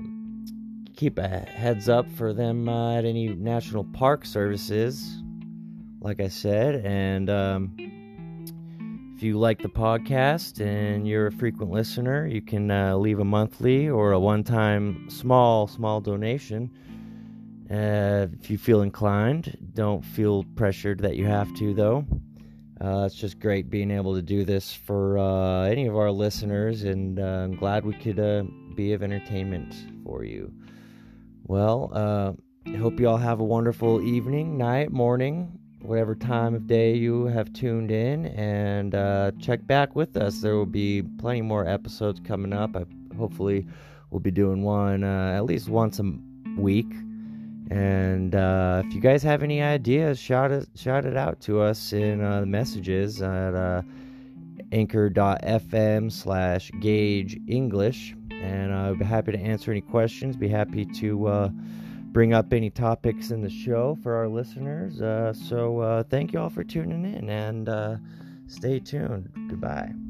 Um, keep a heads up for them uh, at any national park services. like I said. And um, if you like the podcast and you're a frequent listener, you can uh, leave a monthly or a one-time small, small donation. Uh, if you feel inclined, don't feel pressured that you have to, though. Uh, it's just great being able to do this for uh, any of our listeners, and uh, I'm glad we could uh, be of entertainment for you. Well, uh, I hope you all have a wonderful evening, night, morning, whatever time of day you have tuned in, and uh, check back with us. There will be plenty more episodes coming up. I, hopefully, we'll be doing one uh, at least once a week. And uh, if you guys have any ideas, shout it, shout it out to us in uh, the messages at uh, anchor.fm slash gauge English. And I'll be happy to answer any questions, be happy to uh, bring up any topics in the show for our listeners. Uh, so uh, thank you all for tuning in, and uh, stay tuned. Goodbye.